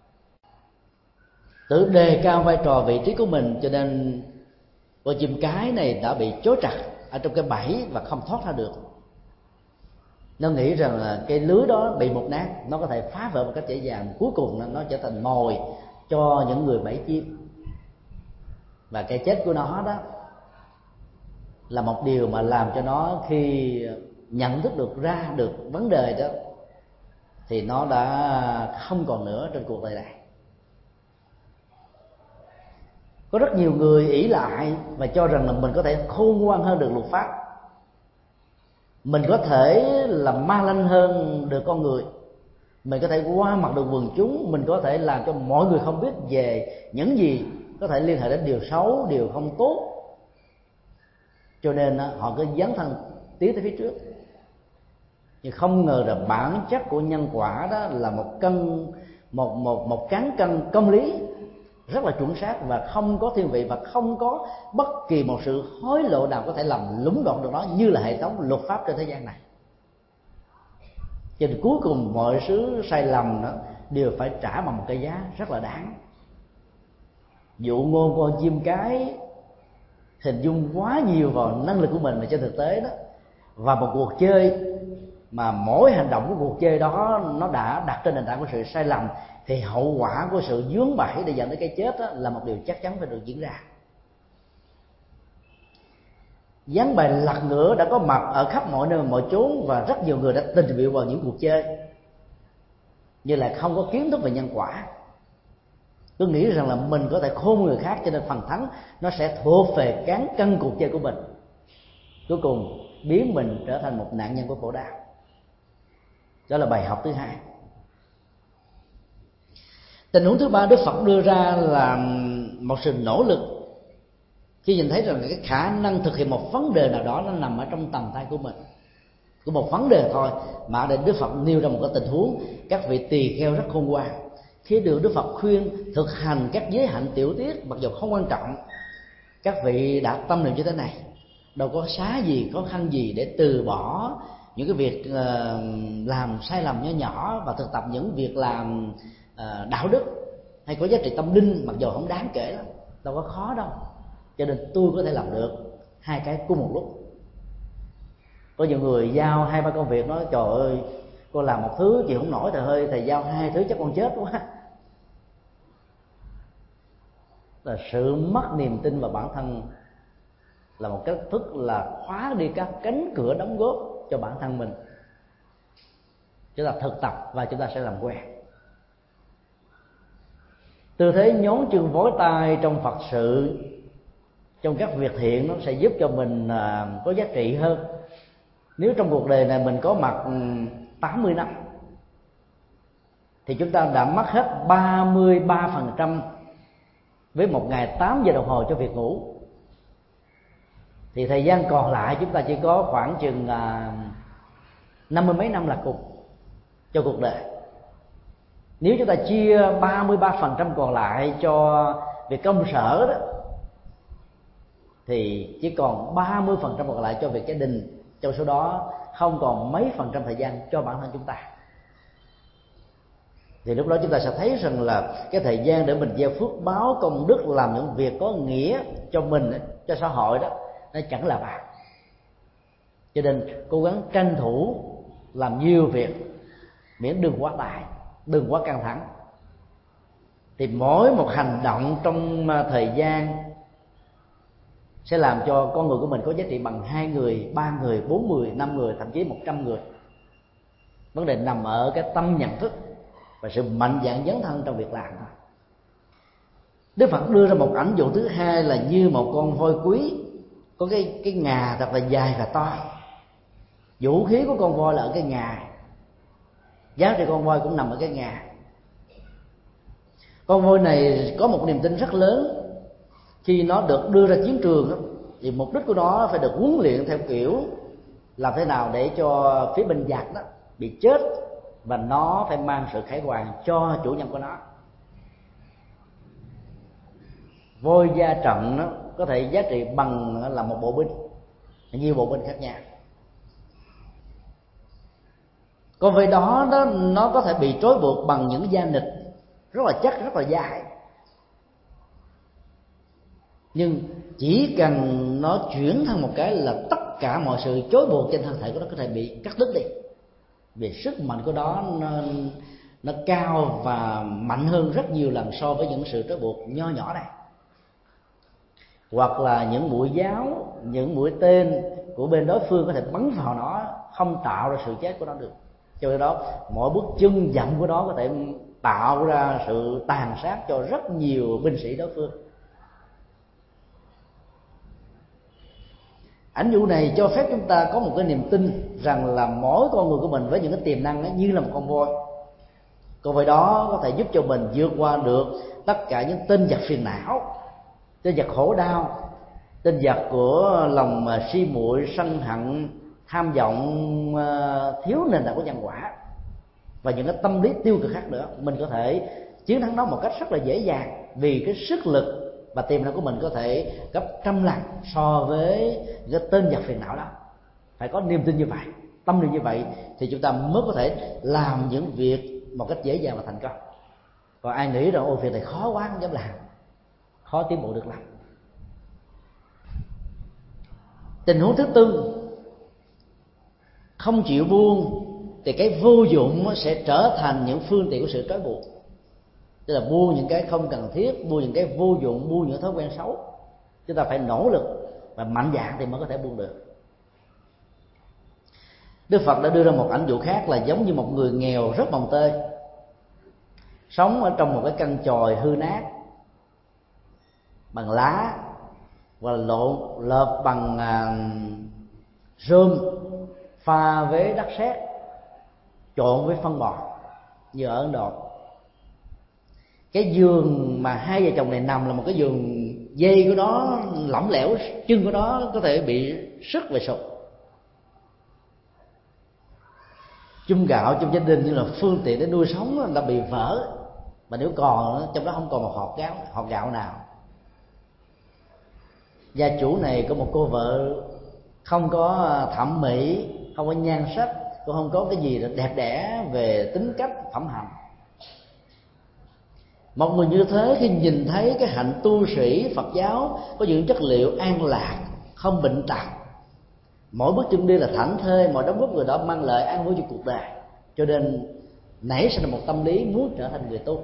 Tự đề cao vai trò vị trí của mình, cho nên con chim cái này đã bị chối chặt ở trong cái bẫy và không thoát ra được. Nó nghĩ rằng là cái lưới đó bị mục nát, nó có thể phá vỡ một cách dễ dàng, cuối cùng nó trở thành mồi cho những người bẫy chim. Và cái chết của nó đó là một điều mà làm cho nó khi nhận thức được ra được vấn đề đó thì nó đã không còn nữa trên cuộc đời này. Có rất nhiều người ỷ lại và cho rằng là mình có thể khôn ngoan hơn được luật pháp, mình có thể là ma lanh hơn được con người, mình có thể qua mặt được quần chúng, mình có thể làm cho mọi người không biết về những gì có thể liên hệ đến điều xấu, điều không tốt, cho nên họ cứ dấn thân tiến tới phía trước. Nhưng không ngờ là bản chất của nhân quả đó là một cân một một một cán cân công lý rất là chuẩn xác và không có thiên vị, và không có bất kỳ một sự hối lộ nào có thể làm lũng đoạn được nó, như là hệ thống luật pháp trên thế gian này. Cho nên cuối cùng mọi sự sai lầm đó đều phải trả bằng một cái giá rất là đáng. Dụ ngôn con chim cái hình dung quá nhiều vào năng lực của mình, mà trên thực tế đó và một cuộc chơi mà mỗi hành động của cuộc chơi đó nó đã đặt trên nền tảng của sự sai lầm, thì hậu quả của sự vướng bẫy để dẫn đến cái chết đó là một điều chắc chắn phải được diễn ra. Gián bài lật ngửa đã có mặt ở khắp mọi nơi mọi chốn, và rất nhiều người đã tình nguyện vào những cuộc chơi như là không có kiến thức về nhân quả. Tôi nghĩ rằng là mình có thể khôn người khác, cho nên phần thắng nó sẽ thuộc về cán cân cuộc chơi của mình, cuối cùng biến mình trở thành một nạn nhân của khổ đau. Đó là bài học thứ hai. Tình huống thứ ba Đức Phật đưa ra là một sự nỗ lực khi nhìn thấy rằng cái khả năng thực hiện một vấn đề nào đó nó nằm ở trong tầm tay của mình, của một vấn đề thôi, mà để Đức Phật nêu ra một cái tình huống các vị tỳ kheo rất khôn ngoan. Khi được Đức Phật khuyên thực hành các giới hạnh tiểu tiết mặc dù không quan trọng, các vị đã tâm niệm như thế này: đâu có xá gì, khó khăn gì để từ bỏ những cái việc uh, làm sai lầm nhỏ nhỏ và thực tập những việc làm uh, đạo đức hay có giá trị tâm linh mặc dù không đáng kể lắm, đâu có khó đâu, cho nên tôi có thể làm được hai cái cùng một lúc. Có nhiều người giao hai ba công việc nói: trời ơi, con làm một thứ chị không nổi, thầy ơi, thầy giao hai thứ chắc con chết quá. Là sự mất niềm tin vào bản thân là một cách thức là khóa đi các cánh cửa đóng góp cho bản thân mình. Chúng ta thực tập và chúng ta sẽ làm quen. Tư thế nhón chân vối tay trong Phật sự, trong các việc thiện, nó sẽ giúp cho mình có giá trị hơn. Nếu trong cuộc đời này mình có mặt tám mươi năm thì chúng ta đã mất hết ba mươi ba phần trăm với một ngày tám giờ đồng hồ cho việc ngủ, thì thời gian còn lại chúng ta chỉ có khoảng chừng năm mươi mấy năm là cùng cho cuộc đời. Nếu chúng ta chia ba mươi ba phần trăm còn lại cho việc công sở đó, thì chỉ còn ba mươi phần trăm còn lại cho việc gia đình. Trong số đó không còn mấy phần trăm thời gian cho bản thân chúng ta. Thì lúc đó chúng ta sẽ thấy rằng là cái thời gian để mình gieo phước báo công đức, làm những việc có nghĩa cho mình, cho xã hội đó, nó chẳng là bạc. Cho nên cố gắng tranh thủ làm nhiều việc, miễn đừng quá tải, đừng quá căng thẳng. Thì mỗi một hành động trong thời gian sẽ làm cho con người của mình có giá trị bằng hai người, ba người, bốn người, năm người, thậm chí một trăm người. Vấn đề nằm ở cái tâm nhận thức và sự mạnh dạn dấn thân trong việc làm thôi. Đức Phật đưa ra một ảnh dụ thứ hai là như một con voi quý, có cái cái ngà thật là dài và to. Vũ khí của con voi là ở cái ngà, giá trị con voi cũng nằm ở cái ngà. Con voi này có một niềm tin rất lớn. Khi nó được đưa ra chiến trường đó, thì mục đích của nó phải được huấn luyện theo kiểu làm thế nào để cho phía bên giặc đó bị chết và nó phải mang sự khải hoàn cho chủ nhân của nó. Voi da trận nó có thể giá trị bằng là một bộ binh, nhiều bộ binh khác nhau. Còn về đó nó, nó có thể bị trói buộc bằng những da nịch rất là chắc, rất là dài. Nhưng chỉ cần nó chuyển thành một cái là tất cả mọi sự trói buộc trên thân thể của nó có thể bị cắt đứt đi. Vì sức mạnh của nó, nó nó cao và mạnh hơn rất nhiều lần so với những sự trói buộc nho nhỏ này. Hoặc là những mũi giáo, những mũi tên của bên đối phương có thể bắn vào nó, không tạo ra sự chết của nó được. Cho nên đó mỗi bước chân dậm của nó có thể tạo ra sự tàn sát cho rất nhiều binh sĩ đối phương. Ảnh dụ này cho phép chúng ta có một cái niềm tin rằng là mỗi con người của mình với những cái tiềm năng ấy như là một con voi. Con voi đó có thể giúp cho mình vượt qua được tất cả những tên giặc phiền não, tên giặc khổ đau, tên giặc của lòng si muội, sân hận, tham vọng, thiếu nền tảng của nhân quả và những cái tâm lý tiêu cực khác nữa. Mình có thể chiến thắng nó một cách rất là dễ dàng, vì cái sức lực và tiềm năng của mình có thể gấp trăm lần so với cái tên giặc phiền não đó. Phải có niềm tin như vậy, tâm niệm như vậy thì chúng ta mới có thể làm những việc một cách dễ dàng và thành công. Còn ai nghĩ rằng ô việc này khó quá không dám làm, khó tiến bộ được lắm. Tình huống thứ tư, không chịu buông thì cái vô dụng sẽ trở thành những phương tiện của sự trói buộc. tức là buông những cái không cần thiết, buông những cái vô dụng, buông những thói quen xấu. Chúng ta phải nỗ lực và mạnh dạn thì mới có thể buông được. Đức Phật đã đưa ra một ảnh dụ khác là giống như một người nghèo rất mồng tơi, sống ở trong một cái căn chòi hư nát bằng lá và lộn lợp bằng à, rơm pha với đất sét trộn với phân bón như ở Ấn Độ. Cái giường mà hai vợ chồng này nằm là một cái giường dây của nó lỏng lẻo, chân của nó có thể bị sứt và sụp. Chum gạo trong gia đình như là phương tiện để nuôi sống đã bị vỡ, mà nếu còn trong đó không còn một hột gạo, hột gạo nào. Gia chủ này có một cô vợ không có thẩm mỹ, không có nhan sắc, cũng không có cái gì đẹp đẽ về tính cách phẩm hạnh. Một người như thế khi nhìn thấy cái hạnh tu sĩ Phật giáo có những chất liệu an lạc, không bệnh tật, mỗi bước chân đi là thảnh thơi, mọi đóng góp người đó mang lại an vui cho cuộc đời, cho nên nảy sinh một tâm lý muốn trở thành người tu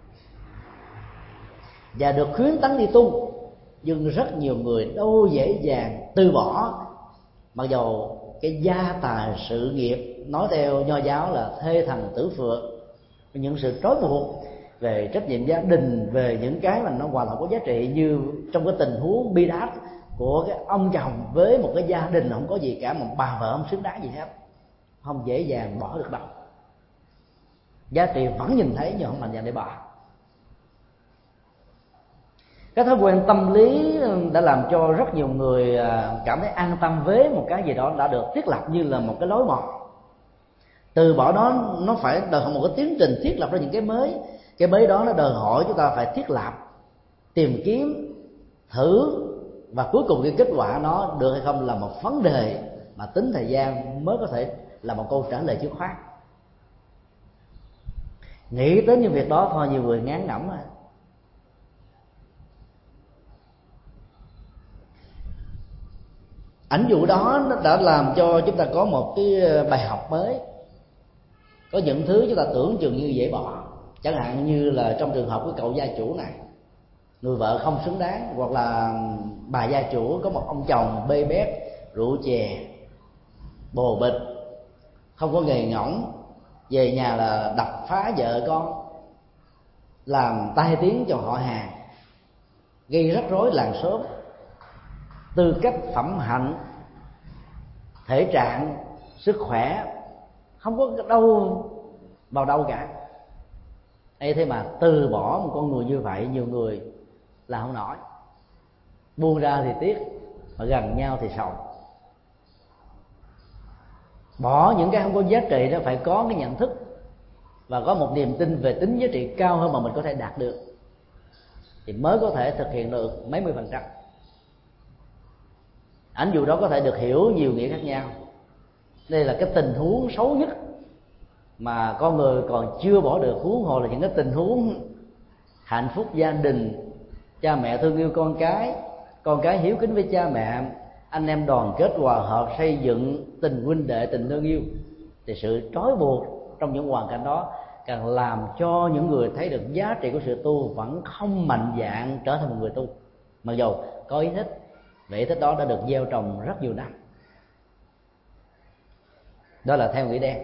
và được khuyến tấn đi tu. Nhưng rất nhiều người đâu dễ dàng từ bỏ, mặc dầu cái gia tài sự nghiệp nói theo Nho giáo là thê thần tử phượng, những sự trói buộc về trách nhiệm gia đình, về những cái mà nó hoàn toàn có giá trị, như trong cái tình huống bi đát của cái ông chồng với một cái gia đình không có gì cả, một bà vợ không xứng đáng gì hết, không dễ dàng bỏ được đâu. Giá trị vẫn nhìn thấy nhưng không mạnh dạn để bỏ. Cái thói quen tâm lý đã làm cho rất nhiều người cảm thấy an tâm với một cái gì đó đã được thiết lập như là một cái lối mòn. Từ bỏ đó nó phải đòi hỏi một cái tiến trình thiết lập ra những cái mới. Cái mới đó nó đòi hỏi chúng ta phải thiết lập, tìm kiếm, thử, và cuối cùng cái kết quả nó được hay không là một vấn đề mà tính thời gian mới có thể là một câu trả lời dứt khoát. Nghĩ đến những việc đó thôi nhiều người ngán ngẩm rồi. Ảnh dụ đó nó đã làm cho chúng ta có một cái bài học mới. Có những thứ chúng ta tưởng chừng như dễ bỏ, chẳng hạn như là trong trường hợp của cậu gia chủ này, người vợ không xứng đáng, hoặc là bà gia chủ có một ông chồng bê bết, rượu chè, bồ bịch, không có nghề ngỗng, về nhà là đập phá vợ con, làm tai tiếng cho họ hàng, gây rắc rối làng xóm. Tư cách phẩm hạnh, thể trạng, sức khỏe không có đâu vào đâu cả. Ê, thế mà từ bỏ một con người như vậy nhiều người là không nổi. Buông ra thì tiếc, mà gần nhau thì sầu. Bỏ những cái không có giá trị đó, phải có cái nhận thức và có một niềm tin về tính giá trị cao hơn mà mình có thể đạt được, thì mới có thể thực hiện được mấy mươi phần trăm. Ảnh dụ đó có thể được hiểu nhiều nghĩa khác nhau. Đây là cái tình huống xấu nhất mà con người còn chưa bỏ được, huống hồ là những cái tình huống hạnh phúc gia đình, cha mẹ thương yêu con cái, con cái hiếu kính với cha mẹ, anh em đoàn kết hòa hợp xây dựng tình huynh đệ, tình thương yêu. Thì sự trói buộc trong những hoàn cảnh đó càng làm cho những người thấy được giá trị của sự tu vẫn không mạnh dạn trở thành một người tu, mặc dù có ý thích. Và ý thích đó đã được gieo trồng rất nhiều năm. Đó là theo nghĩa đen.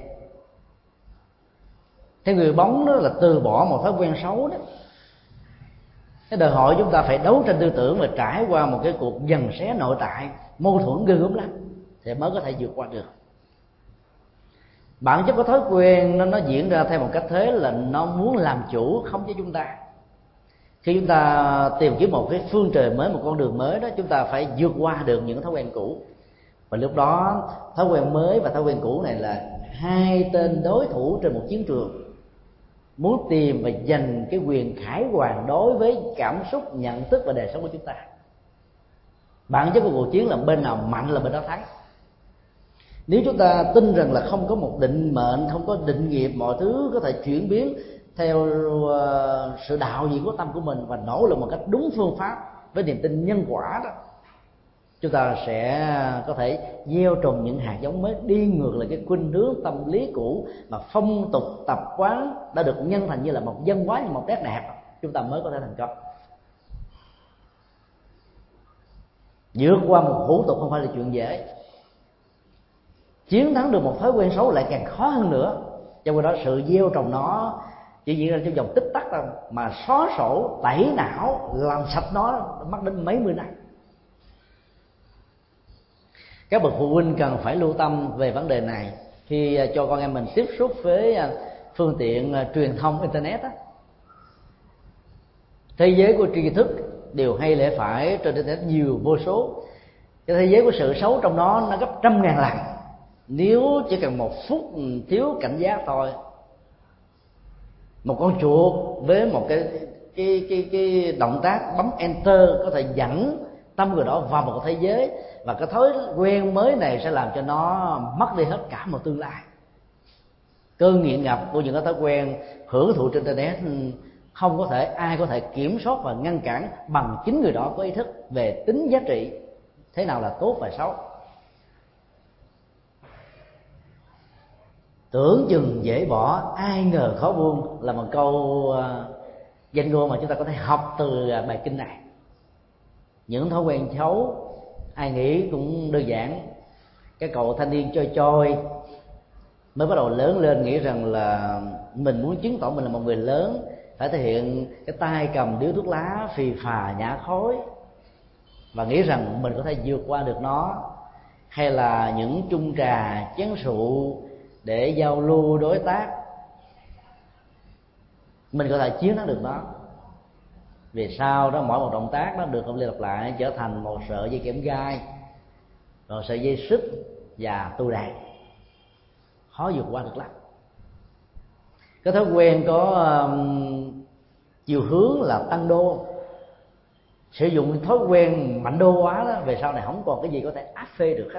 Theo người bóng đó là từ bỏ một thói quen xấu đó. Cái đòi hỏi chúng ta phải đấu tranh tư tưởng và trải qua một cái cuộc giằng xé nội tại, mâu thuẫn ghê gớm lắm thì mới có thể vượt qua được. Bản chất của thói quen nó, nó diễn ra theo một cách thế là nó muốn làm chủ khống chế chúng ta. Khi chúng ta tìm kiếm một cái phương trời mới, một con đường mới đó, chúng ta phải vượt qua được những thói quen cũ. Và lúc đó thói quen mới và thói quen cũ này là hai tên đối thủ trên một chiến trường, muốn tìm và giành cái quyền khải hoàn đối với cảm xúc, nhận thức và đời sống của chúng ta. Bản chất của cuộc chiến là bên nào mạnh là bên đó thắng. Nếu chúng ta tin rằng là không có một định mệnh, không có định nghiệp, mọi thứ có thể chuyển biến theo sự đạo diễn của tâm của mình và nỗ lực một cách đúng phương pháp với niềm tin nhân quả đó, chúng ta sẽ có thể gieo trồng những hạt giống mới đi ngược lại cái khuynh hướng tâm lý cũ mà phong tục tập quán đã được nhân thành như là một văn hóa, như một nét đẹp, chúng ta mới có thể thành công. Vượt qua một hủ tục không phải là chuyện dễ. Chiến thắng được một thói quen xấu lại càng khó hơn nữa. Trong khi đó sự gieo trồng nó chỉ diễn ra trong vòng tích tắc thôi, mà xóa sổ, tẩy não, làm sạch nó mất đến mấy mươi năm. Các bậc phụ huynh cần phải lưu tâm về vấn đề này khi cho con em mình tiếp xúc với phương tiện truyền thông internet đó. Thế giới của tri thức, điều hay lẽ phải trên internet nhiều vô số. Cái thế giới của sự xấu trong đó nó gấp trăm ngàn lần. Nếu chỉ cần một phút thiếu cảnh giác thôi, một con chuột với một cái cái cái cái động tác bấm enter có thể dẫn tâm người đó vào một thế giới, và cái thói quen mới này sẽ làm cho nó mất đi hết cả một tương lai. Cơn nghiện ngập của những cái thói quen hưởng thụ trên internet không có thể ai có thể kiểm soát và ngăn cản bằng chính người đó có ý thức về tính giá trị, thế nào là tốt và xấu. Tưởng chừng dễ bỏ, ai ngờ khó buông là một câu uh, danh ngôn mà chúng ta có thể học từ uh, bài kinh này. Những thói quen xấu ai nghĩ cũng đơn giản. Cái cậu thanh niên choi choi mới bắt đầu lớn lên nghĩ rằng là mình muốn chứng tỏ mình là một người lớn, phải thể hiện cái tay cầm điếu thuốc lá phì phà nhả khói, và nghĩ rằng mình có thể vượt qua được nó. Hay là những chung trà chén rượu để giao lưu đối tác, mình có thể chiến thắng được nó. Vì sau đó mỗi một động tác nó được lặp đi lặp lại trở thành một sợi dây kẽm gai, rồi sợi dây xích và tu đàn, khó vượt qua được lắm. Cái thói quen có um, chiều hướng là tăng đô, sử dụng thói quen mạnh đô quá đó, về sau này không còn cái gì có thể áp phê được hết.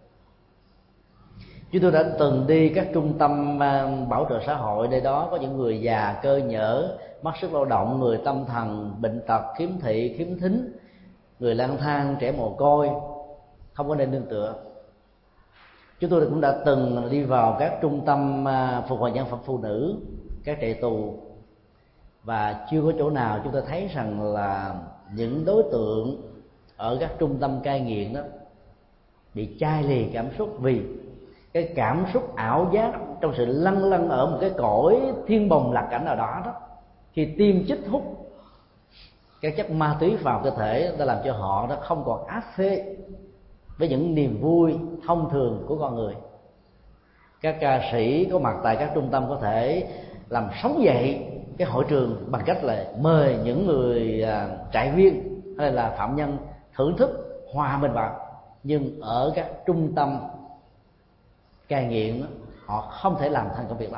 Chúng tôi đã từng đi các trung tâm bảo trợ xã hội, nơi đó có những người già cơ nhở, mất sức lao động, người tâm thần, bệnh tật, khiếm thị, khiếm thính, người lang thang, trẻ mồ côi, không có nơi nương tựa. Chúng tôi cũng đã từng đi vào các trung tâm phục hồi nhân phẩm phụ nữ, các trại tù, và chưa có chỗ nào chúng tôi thấy rằng là những đối tượng ở các trung tâm cai nghiện đó bị chai lì cảm xúc, vì cái cảm xúc ảo giác trong sự lăn lăn ở một cái cõi thiên bồng lạc cảnh nào đó đó, khi tiêm chích hút các chất ma túy vào cơ thể đã làm cho họ đó không còn áp phê với những niềm vui thông thường của con người. Các ca sĩ có mặt tại các trung tâm có thể làm sống dậy cái hội trường bằng cách là mời những người trại viên hay là phạm nhân thưởng thức hòa mình vào. Nhưng ở các trung tâm cai nghiện họ không thể làm thành công việc đó.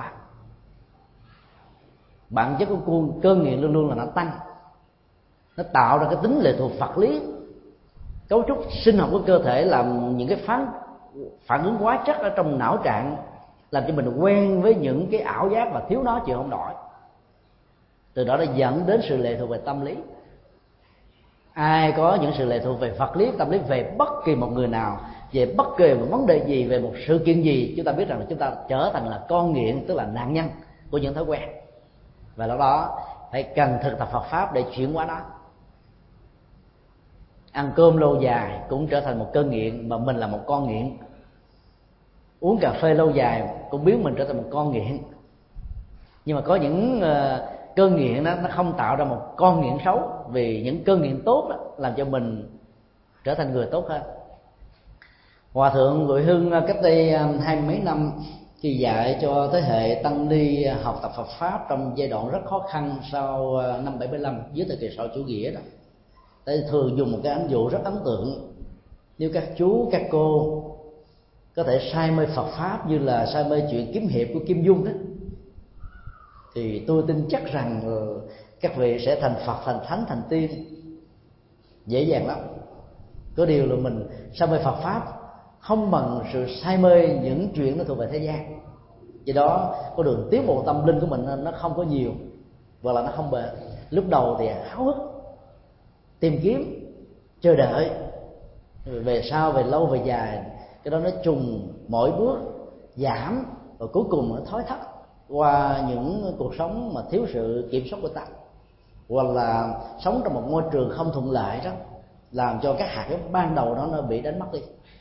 Bản chất của cơn nghiện luôn luôn là nó tăng, nó tạo ra cái tính lệ thuộc vật lý. Cấu trúc sinh học của cơ thể làm những cái phán phản ứng hóa chất ở trong não trạng, làm cho mình quen với những cái ảo giác và thiếu nó chịu không nổi. Từ đó đã dẫn đến sự lệ thuộc về tâm lý. Ai có những sự lệ thuộc về vật lý, tâm lý về bất kỳ một người nào, về bất kỳ một vấn đề gì, về một sự kiện gì, chúng ta biết rằng là chúng ta trở thành là con nghiện, tức là nạn nhân của những thói quen. Và lúc đó phải cần thực tập Phật pháp để chuyển hóa nó. Ăn cơm lâu dài cũng trở thành một cơn nghiện, mà mình là một con nghiện. Uống cà phê lâu dài cũng biến mình trở thành một con nghiện. Nhưng mà có những uh, cơn nghiện đó, nó không tạo ra một con nghiện xấu, vì những cơn nghiện tốt đó, làm cho mình trở thành người tốt hơn. Hòa thượng Ngụy Hưng cách đây hai mấy năm khi dạy cho thế hệ tăng ni học tập Phật pháp trong giai đoạn rất khó khăn sau năm bảy mươi lăm dưới thời kỳ xã hội chủ nghĩa đó, Tại thường dùng một cái ví dụ rất ấn tượng. Nếu các chú các cô có thể say mê Phật pháp như là say mê chuyện kiếm hiệp của Kim Dung đó, thì tôi tin chắc rằng các vị sẽ thành Phật, thành Thánh, thành Tiên dễ dàng lắm. Có điều là mình say mê Phật pháp không bằng sự say mê những chuyện nó thuộc về thế gian. Vì đó con đường tiến bộ tâm linh của mình nó không có nhiều, hoặc là nó không bền. Lúc đầu thì háo hức tìm kiếm, chờ đợi, về sau, về lâu về dài, cái đó nó trùng mỗi bước giảm, và cuối cùng nó thối thất qua những cuộc sống mà thiếu sự kiểm soát của ta, hoặc là sống trong một môi trường không thuận lợi đó, làm cho các hạt giống ban đầu đó nó bị đánh mất đi.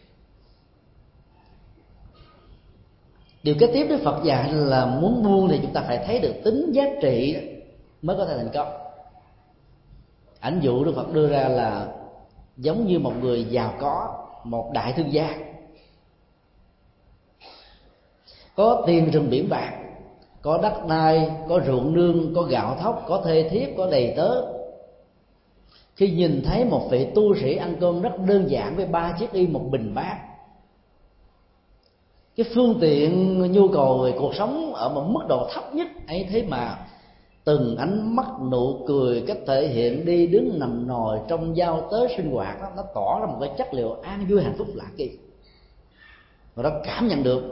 Điều kế tiếp Đức Phật dạy là muốn buông thì chúng ta phải thấy được tính giá trị mới có thể thành công. Ảnh dụ Đức Phật đưa ra là giống như một người giàu có, một đại thương gia, có tiền rừng biển bạc, có đất đai, có ruộng nương, có gạo thóc, có thê thiếp, có đầy tớ. Khi nhìn thấy một vị tu sĩ ăn cơm rất đơn giản với ba chiếc y, một bình bát, cái phương tiện nhu cầu về cuộc sống ở một mức độ thấp nhất ấy, thế mà từng ánh mắt, nụ cười, cách thể hiện, đi đứng nằm ngồi trong giao tế sinh hoạt đó, nó tỏ ra một cái chất liệu an vui hạnh phúc lạ kỳ, và nó cảm nhận được.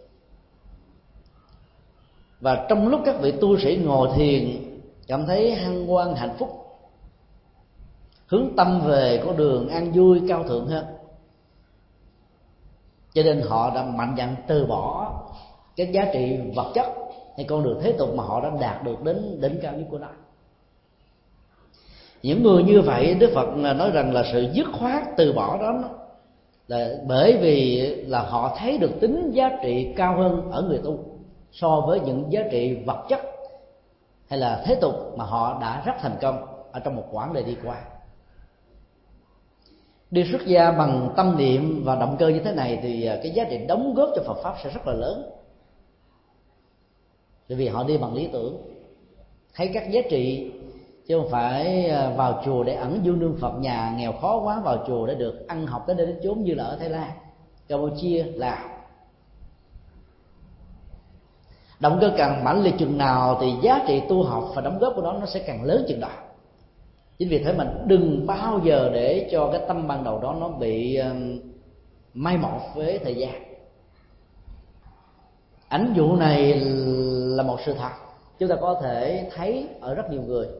Và trong lúc các vị tu sĩ ngồi thiền cảm thấy hân hoan hạnh phúc, hướng tâm về con đường an vui cao thượng hơn, cho nên họ đã mạnh dạn từ bỏ cái giá trị vật chất hay con đường thế tục mà họ đã đạt được đến đỉnh cao nhất của nó. Những người như vậy, Đức Phật nói rằng là sự dứt khoát từ bỏ đó là bởi vì là họ thấy được tính giá trị cao hơn ở người tu so với những giá trị vật chất hay là thế tục mà họ đã rất thành công ở trong một quãng đời đi qua. Đi xuất gia bằng tâm niệm và động cơ như thế này thì cái giá trị đóng góp cho Phật pháp sẽ rất là lớn, bởi vì họ đi bằng lý tưởng, thấy các giá trị, chứ không phải vào chùa để ẩn du nương Phật, nhà nghèo khó quá vào chùa để được ăn học đến đây đến chốn như là ở Thái Lan, Campuchia, Lào. Động cơ càng mãnh liệt chừng nào thì giá trị tu học và đóng góp của nó nó sẽ càng lớn chừng đó. Chính vì thế mình đừng bao giờ để cho cái tâm ban đầu đó nó bị mai một với thời gian. Ảnh dụ này là một sự thật chúng ta có thể thấy ở rất nhiều người.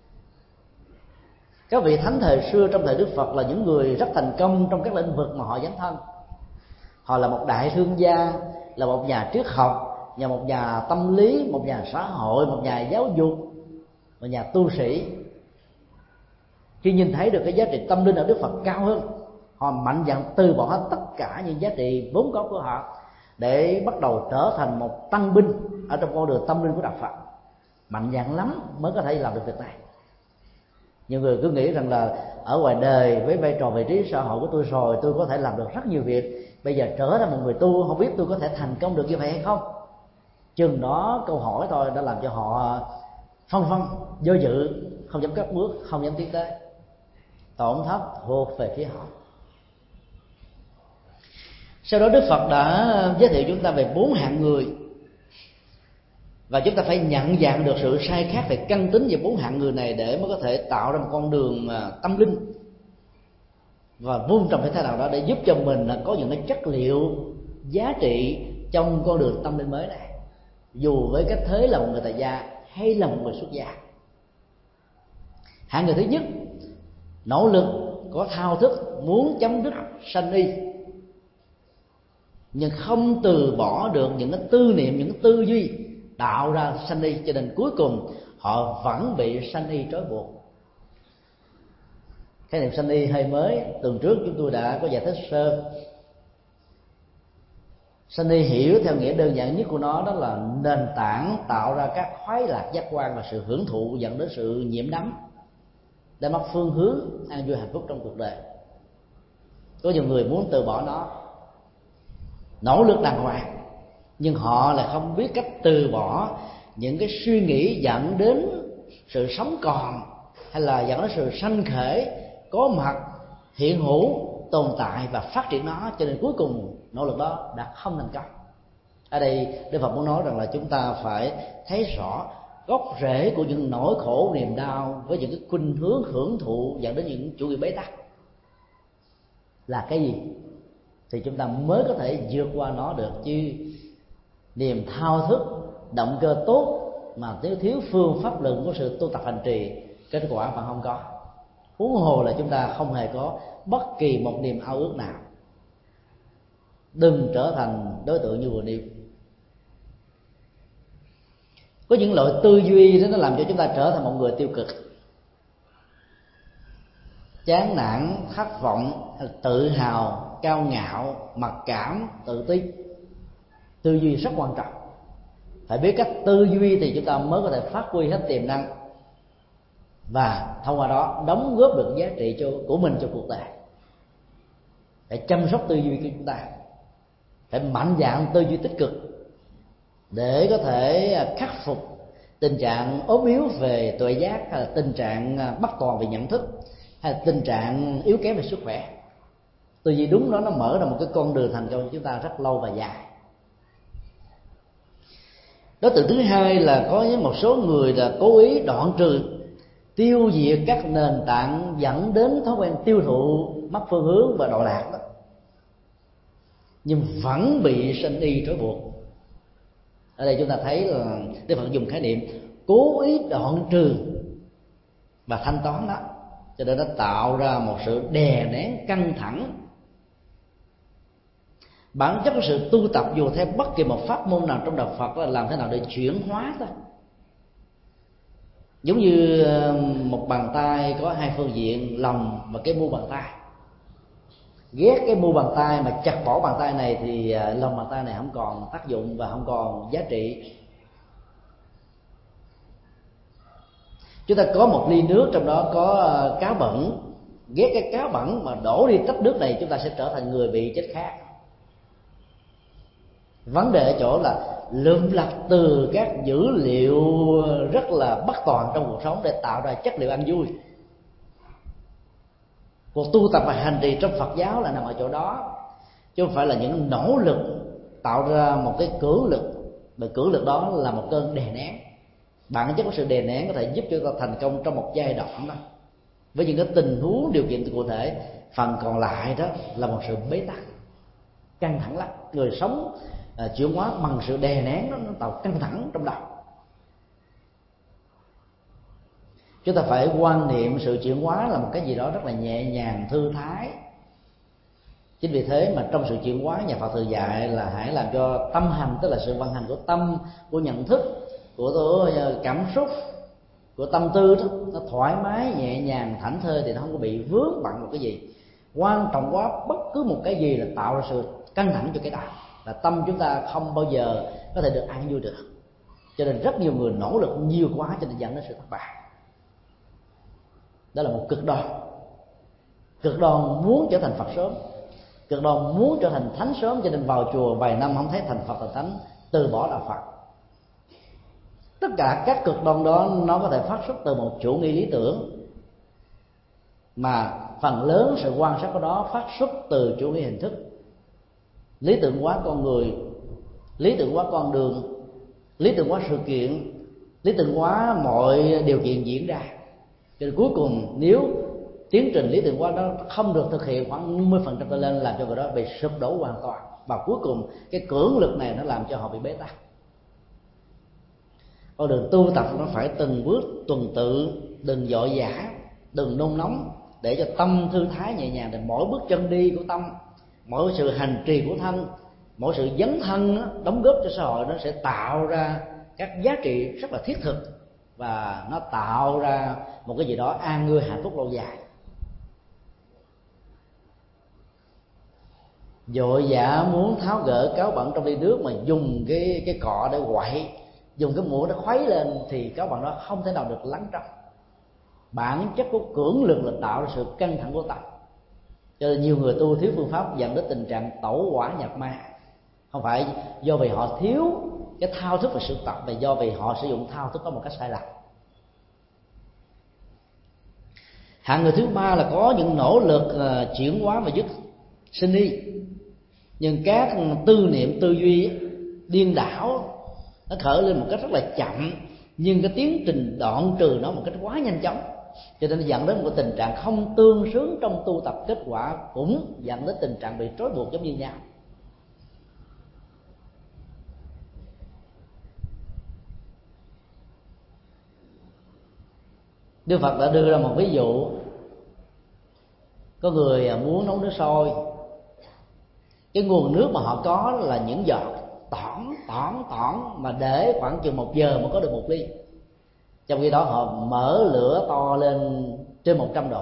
Các vị thánh thời xưa trong thời Đức Phật là những người rất thành công trong các lĩnh vực mà họ dấn thân. Họ là một đại thương gia, là một nhà triết học, là một nhà tâm lý, một nhà xã hội, một nhà giáo dục, một nhà tu sĩ. Khi nhìn thấy được cái giá trị tâm linh ở Đức Phật cao hơn, họ mạnh dạn từ bỏ hết tất cả những giá trị vốn có của họ để bắt đầu trở thành một tăng binh ở trong con đường tâm linh của đạo Phật. Mạnh dạn lắm mới có thể làm được việc này. Nhiều người cứ nghĩ rằng là ở ngoài đời với vai trò vị trí xã hội của tôi rồi, tôi có thể làm được rất nhiều việc, bây giờ trở thành một người tu không biết tôi có thể thành công được như vậy hay không. Chừng đó câu hỏi thôi đã làm cho họ phân vân, do dự, không dám cất bước, không dám tiến tới. Tổn thất thuộc về phía họ. Sau đó Đức Phật đã giới thiệu chúng ta về bốn hạng người, và chúng ta phải nhận dạng được sự sai khác về căn tính về bốn hạng người này để mới có thể tạo ra một con đường tâm linh và vun trồng cái thế nào đó để giúp cho mình có những cái chất liệu giá trị trong con đường tâm linh mới này, dù với cách thế là một người tại gia hay là một người xuất gia. Hạng người thứ nhất, nỗ lực có thao thức muốn chấm dứt sanh y, nhưng không từ bỏ được những cái tư niệm, những cái tư duy tạo ra sanh y, cho nên cuối cùng họ vẫn bị sanh y trói buộc. Cái niệm sanh y hơi mới, tuần trước chúng tôi đã có giải thích sơ. Sanh y hiểu theo nghĩa đơn giản nhất của nó đó là nền tảng tạo ra các khoái lạc giác quan và sự hưởng thụ dẫn đến sự nhiễm đắm, để mất phương hướng an vui hạnh phúc trong cuộc đời. Có nhiều người muốn từ bỏ nó, nỗ lực đàng hoàng, nhưng họ lại không biết cách từ bỏ những cái suy nghĩ dẫn đến sự sống còn, hay là dẫn đến sự sanh khởi, có mặt, hiện hữu, tồn tại và phát triển nó, cho nên cuối cùng nỗ lực đó đã không thành công. Ở đây Đức Phật muốn nói rằng là chúng ta phải thấy rõ gốc rễ của những nỗi khổ niềm đau với những cái khuynh hướng hưởng thụ dẫn đến những chủ nghĩa bế tắc là cái gì, thì chúng ta mới có thể vượt qua nó được. Chứ niềm thao thức, động cơ tốt mà thiếu thiếu phương pháp luận của sự tu tập hành trì, kết quả vẫn không có. huống hồ là chúng ta không hề có bất kỳ một niềm ao ước nào. Đừng trở thành đối tượng như vừa nêu. Có những loại tư duy đó nó làm cho chúng ta trở thành một người tiêu cực, chán nản, thất vọng, tự hào, cao ngạo, mặc cảm, tự ti. Tư duy rất quan trọng. Phải biết cách tư duy thì chúng ta mới có thể phát huy hết tiềm năng, và thông qua đó đóng góp được giá trị cho của mình cho cuộc đời. Phải chăm sóc tư duy của chúng ta, phải mạnh dạn tư duy tích cực để có thể khắc phục tình trạng ốm yếu về tuệ giác, hay là tình trạng bất toàn về nhận thức, hay là tình trạng yếu kém về sức khỏe. Tư duy đúng đó nó mở ra một cái con đường thành công cho chúng ta rất lâu và dài. Đối tượng thứ hai là có một số người là cố ý đoạn trừ, tiêu diệt các nền tảng dẫn đến thói quen tiêu thụ mất phương hướng và đọa lạc đó, nhưng vẫn bị sanh y trói buộc. Ở đây chúng ta thấy là Đức Phật dùng khái niệm cố ý đoạn trừ và thanh toán đó, cho nên nó tạo ra một sự đè nén căng thẳng. Bản chất của sự tu tập dù theo bất kỳ một pháp môn nào trong đạo Phật là làm thế nào để chuyển hóa thôi. Giống như một bàn tay có hai phương diện, lòng và cái mu bàn tay. Ghét cái mu bàn tay mà chặt bỏ bàn tay này thì lòng bàn tay này không còn tác dụng và không còn giá trị. Chúng ta có một ly nước, trong đó có cá bẩn, ghét cái cá bẩn mà đổ đi tách nước này, chúng ta sẽ trở thành người bị chết khát. Vấn đề ở chỗ là lượm lặt từ các dữ liệu rất là bất toàn trong cuộc sống để tạo ra chất liệu ăn vui. Cuộc tu tập và hành trì trong Phật giáo là nằm ở chỗ đó, chứ không phải là những nỗ lực tạo ra một cái cưỡng lực, và cưỡng lực đó là một cơn đè nén. Bản chất của sự đè nén có thể giúp cho ta thành công trong một giai đoạn đó, với những cái tình huống điều kiện cụ thể. Phần còn lại đó là một sự bế tắc, căng thẳng lắm. Người sống à, chuyển hóa bằng sự đè nén đó, nó tạo căng thẳng trong đầu. Chúng ta phải quan niệm sự chuyển hóa là một cái gì đó rất là nhẹ nhàng, thư thái. Chính vì thế mà trong sự chuyển hóa, nhà Phật thường dạy là hãy làm cho tâm hành, tức là sự vận hành của tâm, của nhận thức, của cảm xúc, của tâm tư đó, nó thoải mái, nhẹ nhàng, thảnh thơi, thì nó không có bị vướng bận một cái gì. Quan trọng quá, bất cứ một cái gì là tạo ra sự căng thẳng cho cái đầu, là tâm chúng ta không bao giờ có thể được an vui được. Cho nên rất nhiều người nỗ lực nhiều quá cho nên dẫn đến sự thất bại. Đó là một cực đoan. Cực đoan muốn trở thành Phật sớm, cực đoan muốn trở thành thánh sớm, cho nên vào chùa vài năm không thấy thành Phật thành thánh, từ bỏ đạo Phật. Tất cả các cực đoan đó nó có thể phát xuất từ một chủ nghĩa lý tưởng, mà phần lớn sự quan sát của đó phát xuất từ chủ nghĩa hình thức. Lý tưởng hóa con người, lý tưởng hóa con đường, lý tưởng hóa sự kiện, lý tưởng hóa mọi điều kiện diễn ra. Cho nên cuối cùng nếu tiến trình lý tưởng hóa đó không được thực hiện khoảng năm mươi phần trăm trở lên, làm cho người đó bị sụp đổ hoàn toàn, và cuối cùng cái cưỡng lực này nó làm cho họ bị bế tắc. Con đường tu tập nó phải từng bước tuần tự, đừng vội vã, đừng nôn nóng, để cho tâm thư thái nhẹ nhàng. Để mỗi bước chân đi của tâm, mỗi sự hành trì của thân, mỗi sự dấn thân đó, đóng góp cho xã hội, nó sẽ tạo ra các giá trị rất là thiết thực, và nó tạo ra một cái gì đó an vui hạnh phúc lâu dài. Vội vã muốn tháo gỡ cáo bẩn trong ly nước mà dùng cái cái cọ để quậy, dùng cái muỗng để khuấy lên, thì cáo bẩn đó không thể nào được lắng trong. Bản chất của cưỡng lực là tạo ra sự căng thẳng của tâm. Cho nên nhiều người tu thiếu phương pháp dẫn đến tình trạng tẩu hỏa nhập ma. Không phải do vì họ thiếu cái thao thức và sự tập, mà do vì họ sử dụng thao thức có một cách sai lầm. Hạng người thứ ba là có những nỗ lực uh, chuyển hóa và dứt sinh đi, nhưng các tư niệm tư duy điên đảo nó khởi lên một cách rất là chậm, nhưng cái tiến trình đoạn trừ nó một cách quá nhanh chóng, cho nên dẫn đến một tình trạng không tương xứng trong tu tập. Kết quả cũng dẫn đến tình trạng bị trói buộc giống như nhau. Đức Phật đã đưa ra một ví dụ Có người muốn nấu nước sôi, cái nguồn nước mà họ có là những giọt tỏn tỏn tỏn mà để khoảng chừng một giờ mới có được một ly. Trong khi đó họ mở lửa to lên trên một trăm độ,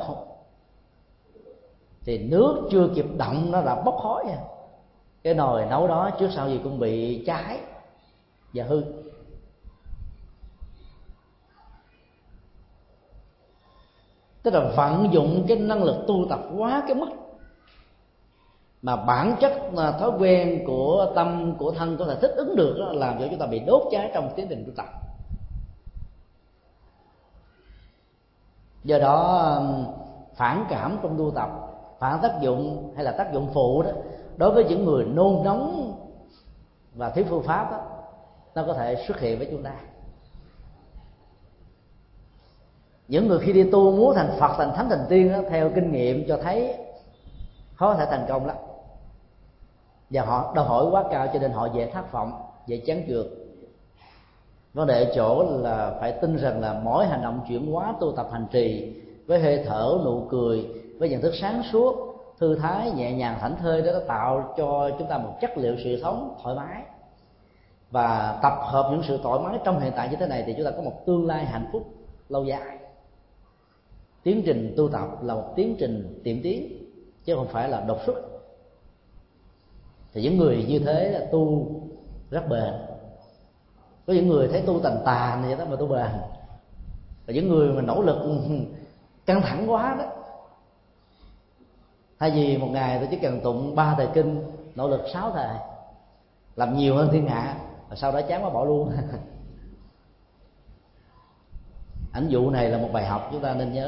thì nước chưa kịp động nó đã bốc khói. Cái nồi nấu đó trước sau gì cũng bị cháy và hư. Tức là vận dụng cái năng lực tu tập quá cái mức mà bản chất thói quen của tâm, của thân có thể thích ứng được đó, làm cho chúng ta bị đốt cháy trong tiến trình tu tập. Do đó phản cảm trong tu tập, phản tác dụng hay là tác dụng phụ đó, đối với những người nôn nóng và thiếu phương pháp đó, nó có thể xuất hiện với chúng ta. Những người khi đi tu muốn thành Phật, thành Thánh, thành Tiên đó, theo kinh nghiệm cho thấy khó có thể thành công lắm, và họ đòi hỏi quá cao cho nên họ dễ thất vọng, dễ chán chường. Vấn đề ở chỗ là phải tin rằng là mỗi hành động chuyển hóa tu tập hành trì với hơi thở, nụ cười, với nhận thức sáng suốt, thư thái, nhẹ nhàng, thảnh thơi đó, nó tạo cho chúng ta một chất liệu sự sống thoải mái. Và tập hợp những sự thoải mái trong hiện tại như thế này thì chúng ta có một tương lai hạnh phúc lâu dài. Tiến trình tu tập là một tiến trình tiệm tiến chứ không phải là đột xuất. Thì những người như thế là tu rất bền. Có những người thấy tu tàn tàn vậy đó mà tu bền. Và những người mà nỗ lực căng thẳng quá đó, thay vì một ngày tôi chỉ cần tụng ba thời kinh, nỗ lực sáu thời, làm nhiều hơn thiên hạ, và sau đó chán quá bỏ luôn. Ảnh dụ này là một bài học chúng ta nên nhớ.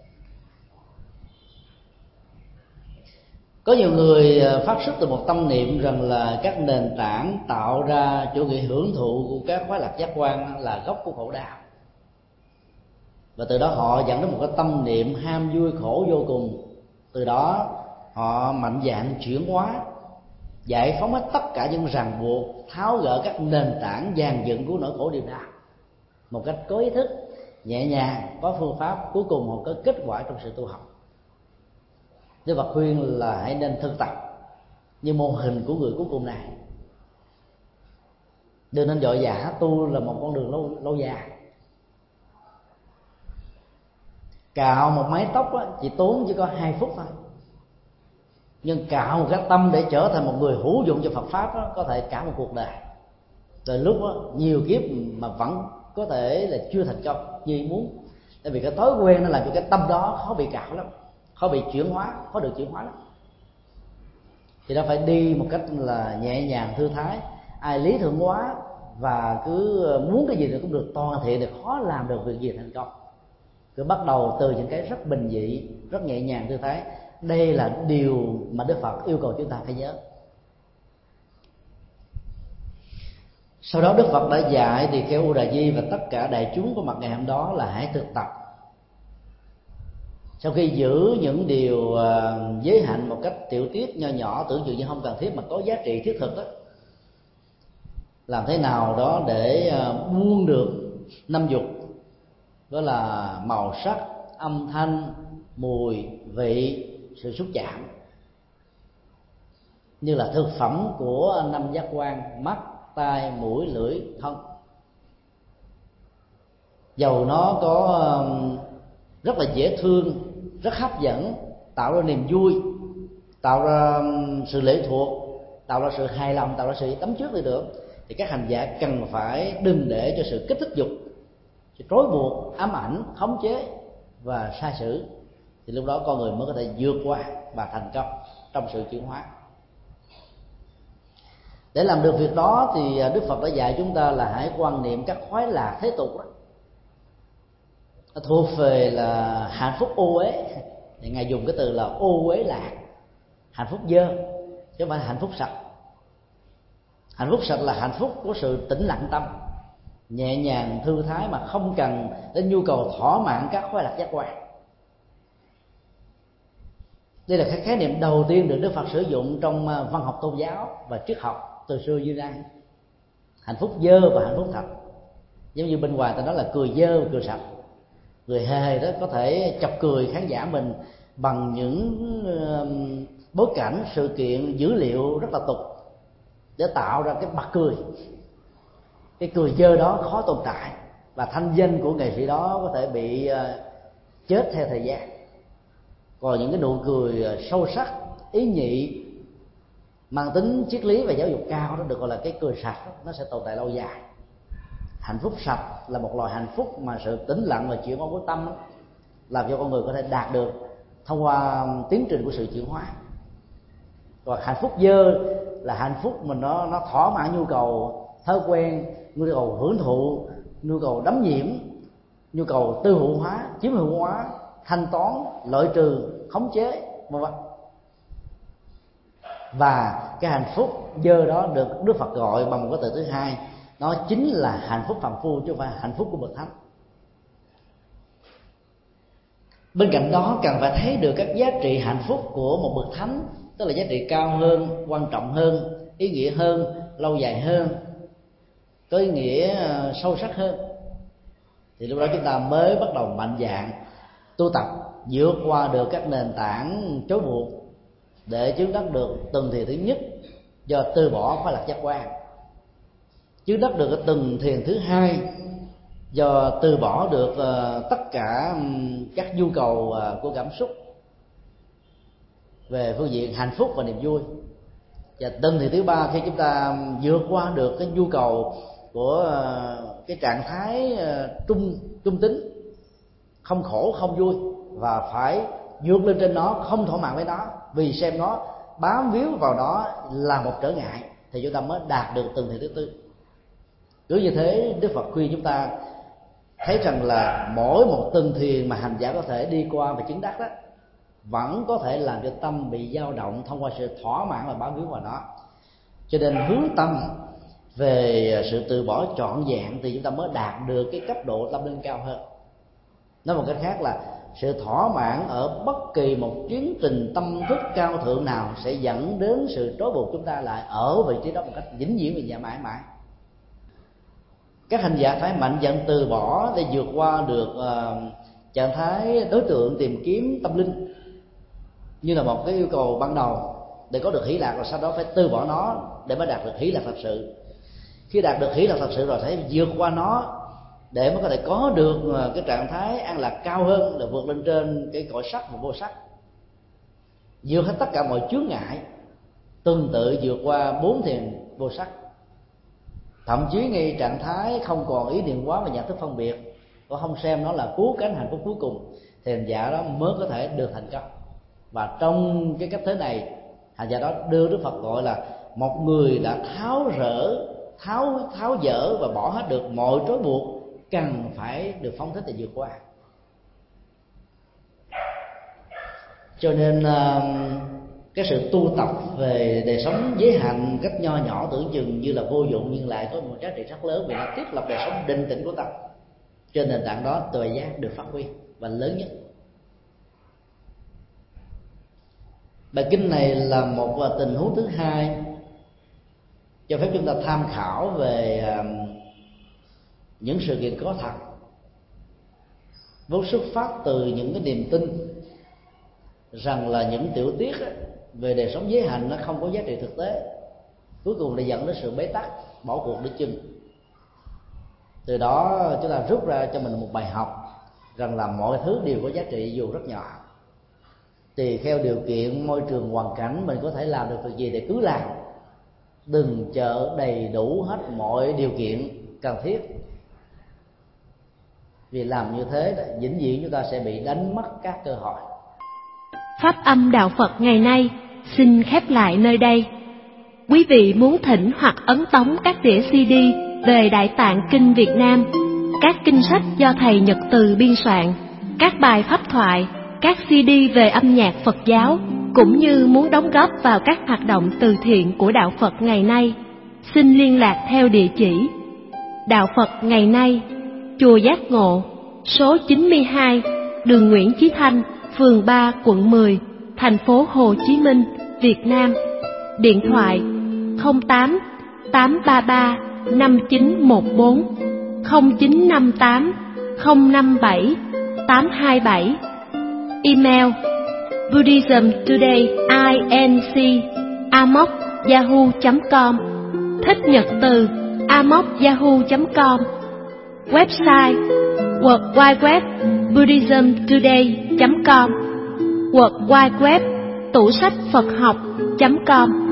Có nhiều người phát xuất từ một tâm niệm rằng là các nền tảng tạo ra chủ nghĩa hưởng thụ của các khoái lạc giác quan là gốc của khổ đau, và từ đó họ dẫn đến một cái tâm niệm ham vui khổ vô cùng. Từ đó họ mạnh dạn chuyển hóa, giải phóng hết tất cả những ràng buộc, tháo gỡ các nền tảng dàn dựng của nỗi khổ niềm đau một cách có ý thức, nhẹ nhàng, có phương pháp, cuối cùng họ có kết quả trong sự tu học. Đức Phật khuyên là hãy nên thực tập như mô hình của người cuối cùng này. Đừng nên vội vã, tu là một con đường lâu lâu dài. Cạo một mái tóc á, chỉ tốn chỉ có hai phút thôi, nhưng cạo một cái tâm để trở thành một người hữu dụng cho Phật pháp đó, có thể cả một cuộc đời. Từ lúc đó, nhiều kiếp mà vẫn có thể là chưa thành công như ý muốn, tại vì cái thói quen nó làm cho cái tâm đó khó bị cạo lắm, khó bị chuyển hóa, khó được chuyển hóa lắm. Thì nó phải đi một cách là nhẹ nhàng, thư thái. Ai lý thượng hóa và cứ muốn cái gì thì cũng được toàn thiện thì khó làm được việc gì thành công. Cứ bắt đầu từ những cái rất bình dị, rất nhẹ nhàng, thư thái. Đây là điều mà Đức Phật yêu cầu chúng ta phải nhớ. Sau đó Đức Phật đã dạy Tỳ Kheo U Đà Di và tất cả đại chúng có mặt ngày hôm đó là hãy thực tập. Sau khi giữ những điều giới hạn một cách tiểu tiết nho nhỏ, tưởng chừng như không cần thiết mà có giá trị thiết thực đó, làm thế nào đó để buông được năm dục, đó là màu sắc, âm thanh, mùi, vị, sự xúc chạm, như là thực phẩm của năm giác quan: mắt, tai, mũi, lưỡi, thân. Dầu nó có rất là dễ thương, rất hấp dẫn, tạo ra niềm vui, tạo ra sự lệ thuộc, tạo ra sự hài lòng, tạo ra sự tấm trước đi được, thì các hành giả cần phải đừng để cho sự kích thích dục, sự trói buộc, ám ảnh, khống chế và sai sử, thì lúc đó con người mới có thể vượt qua và thành công trong sự chuyển hóa. Để làm được việc đó thì Đức Phật đã dạy chúng ta là hãy quan niệm các khoái lạc thế tục đó, nó thuộc về là hạnh phúc ô uế. Thì Ngài dùng cái từ là ô uế lạc, hạnh phúc dơ chứ không phải hạnh phúc sạch. Hạnh phúc sạch là hạnh phúc của sự tĩnh lặng tâm, nhẹ nhàng, thư thái mà không cần đến nhu cầu thỏa mãn các khoái lạc giác quan. Đây là cái khái niệm đầu tiên được Đức Phật sử dụng trong văn học tôn giáo và triết học từ xưa đến nay. Hạnh phúc dơ và hạnh phúc thật. Giống như bên ngoài ta nói là cười dơ và cười sạch. Người hề đó có thể chọc cười khán giả mình bằng những bối cảnh, sự kiện, dữ liệu rất là tục để tạo ra cái mặt cười. Cái cười dơ đó khó tồn tại, và thanh danh của nghệ sĩ đó có thể bị chết theo thời gian. Còn những cái nụ cười sâu sắc, ý nhị, mang tính triết lý và giáo dục cao đó được gọi là cái cười sạch, nó sẽ tồn tại lâu dài. Hạnh phúc sạch là một loại hạnh phúc mà sự tĩnh lặng và chuyển hóa của tâm đó, làm cho con người có thể đạt được thông qua tiến trình của sự chuyển hóa. Còn hạnh phúc dơ là hạnh phúc mình nó nó thỏa mãn nhu cầu thói quen, nhu cầu hưởng thụ, nhu cầu đắm nhiễm, nhu cầu tư hữu hóa, chiếm hữu hóa, thanh toán, loại trừ, khống chế, vân vân. Và cái hạnh phúc dơ đó được Đức Phật gọi bằng một cái từ thứ hai, nó chính là hạnh phúc phàm phu chứ không phải hạnh phúc của bậc thánh. Bên cạnh đó cần phải thấy được các giá trị hạnh phúc của một bậc thánh, tức là giá trị cao hơn, quan trọng hơn, ý nghĩa hơn, lâu dài hơn, có ý nghĩa sâu sắc hơn. Thì lúc đó chúng ta mới bắt đầu mạnh dạn tu tập, vượt qua được các nền tảng trói buộc để chứng đắc được từng thiền thứ nhất do từ bỏ khoái lạc giác quan, chứng đắc được cái từng thiền thứ hai do từ bỏ được uh, tất cả um, các nhu cầu uh, của cảm xúc về phương diện hạnh phúc và niềm vui, và từng thiền thứ ba khi chúng ta vượt qua được cái nhu cầu của uh, cái trạng thái uh, trung trung tính, không khổ không vui, và phải vượt lên trên nó, không thỏa mãn với nó, vì xem nó bám víu vào đó là một trở ngại, thì chúng ta mới đạt được từng thiền thứ tư. Cứ như thế, Đức Phật khuyên chúng ta thấy rằng là mỗi một từng thiền mà hành giả có thể đi qua và chứng đắc đó, vẫn có thể làm cho tâm bị dao động thông qua sự thỏa mãn và bám víu vào nó. Cho nên hướng tâm về sự từ bỏ trọn vẹn thì chúng ta mới đạt được cái cấp độ tâm linh cao hơn. Nói một cách khác là sự thỏa mãn ở bất kỳ một tiến trình tâm thức cao thượng nào sẽ dẫn đến sự trói buộc chúng ta lại ở vị trí đó một cách vĩnh viễn và mãi mãi. Các hành giả phải mạnh dạn từ bỏ để vượt qua được uh, trạng thái đối tượng tìm kiếm tâm linh như là một cái yêu cầu ban đầu để có được hỷ lạc, rồi sau đó phải từ bỏ nó để mới đạt được hỷ lạc thật sự. Khi đạt được hỷ lạc thật sự rồi phải vượt qua nó để mới có thể có được cái trạng thái an lạc cao hơn, là vượt lên trên cái cõi sắc và vô sắc, vượt hết tất cả mọi chướng ngại, tương tự vượt qua bốn thiền vô sắc. Thậm chí ngay trạng thái không còn ý niệm quá và nhận thức phân biệt, có không xem nó là cứu cánh hạnh phúc cuối cùng, thì hành giả đó mới có thể được thành công. Và trong cái cách thế này, hành giả đó đưa Đức Phật gọi là một người đã tháo rỡ, tháo tháo dỡ và bỏ hết được mọi trói buộc, cần phải được phóng thích để vượt qua. Cho nên cái sự tu tập về đời sống giới hạnh cách nho nhỏ tưởng chừng như là vô dụng, nhưng lại có một giá trị rất lớn vì nó thiết lập đời sống định tĩnh của tâm. Trên nền tảng đó tuệ giác được phát huy và lớn nhất. Bài kinh này là một tình huống thứ hai cho phép chúng ta tham khảo về những sự kiện có thật, vốn xuất phát từ những cái niềm tin rằng là những tiểu tiết về đời sống giới hạnh nó không có giá trị thực tế, cuối cùng là dẫn đến sự bế tắc, bỏ cuộc đến chừng. Từ đó chúng ta rút ra cho mình một bài học rằng là mọi thứ đều có giá trị dù rất nhỏ. Tùy theo điều kiện, môi trường, hoàn cảnh, mình có thể làm được việc gì thì cứ làm, đừng chờ đầy đủ hết mọi điều kiện cần thiết, vì làm như thế vĩnh viễn chúng ta sẽ bị đánh mất các cơ hội. Pháp âm Đạo Phật ngày nay xin khép lại nơi đây. Quý vị muốn thỉnh hoặc ấn tống các đĩa xê đê về Đại Tạng Kinh Việt Nam, các kinh sách do thầy Nhật Từ biên soạn, các bài pháp thoại, các xê đê về âm nhạc Phật giáo, cũng như muốn đóng góp vào các hoạt động từ thiện của Đạo Phật ngày nay, xin liên lạc theo địa chỉ Đạo Phật ngày nay, Chùa Giác Ngộ, số chín mươi hai, đường Nguyễn Chí Thanh, phường ba, quận mười, thành phố Hồ Chí Minh, Việt Nam. Điện thoại không tám tám ba ba năm chín một bốn, không chín năm tám không năm bảy tám hai bảy. Email Buddhism Today inc a m o c yahoo chấm com, thích nhật từ a m o c yahoo chấm com, website world wide web buddhism today chấm com, world wide web tủ sách Phật học chấm com.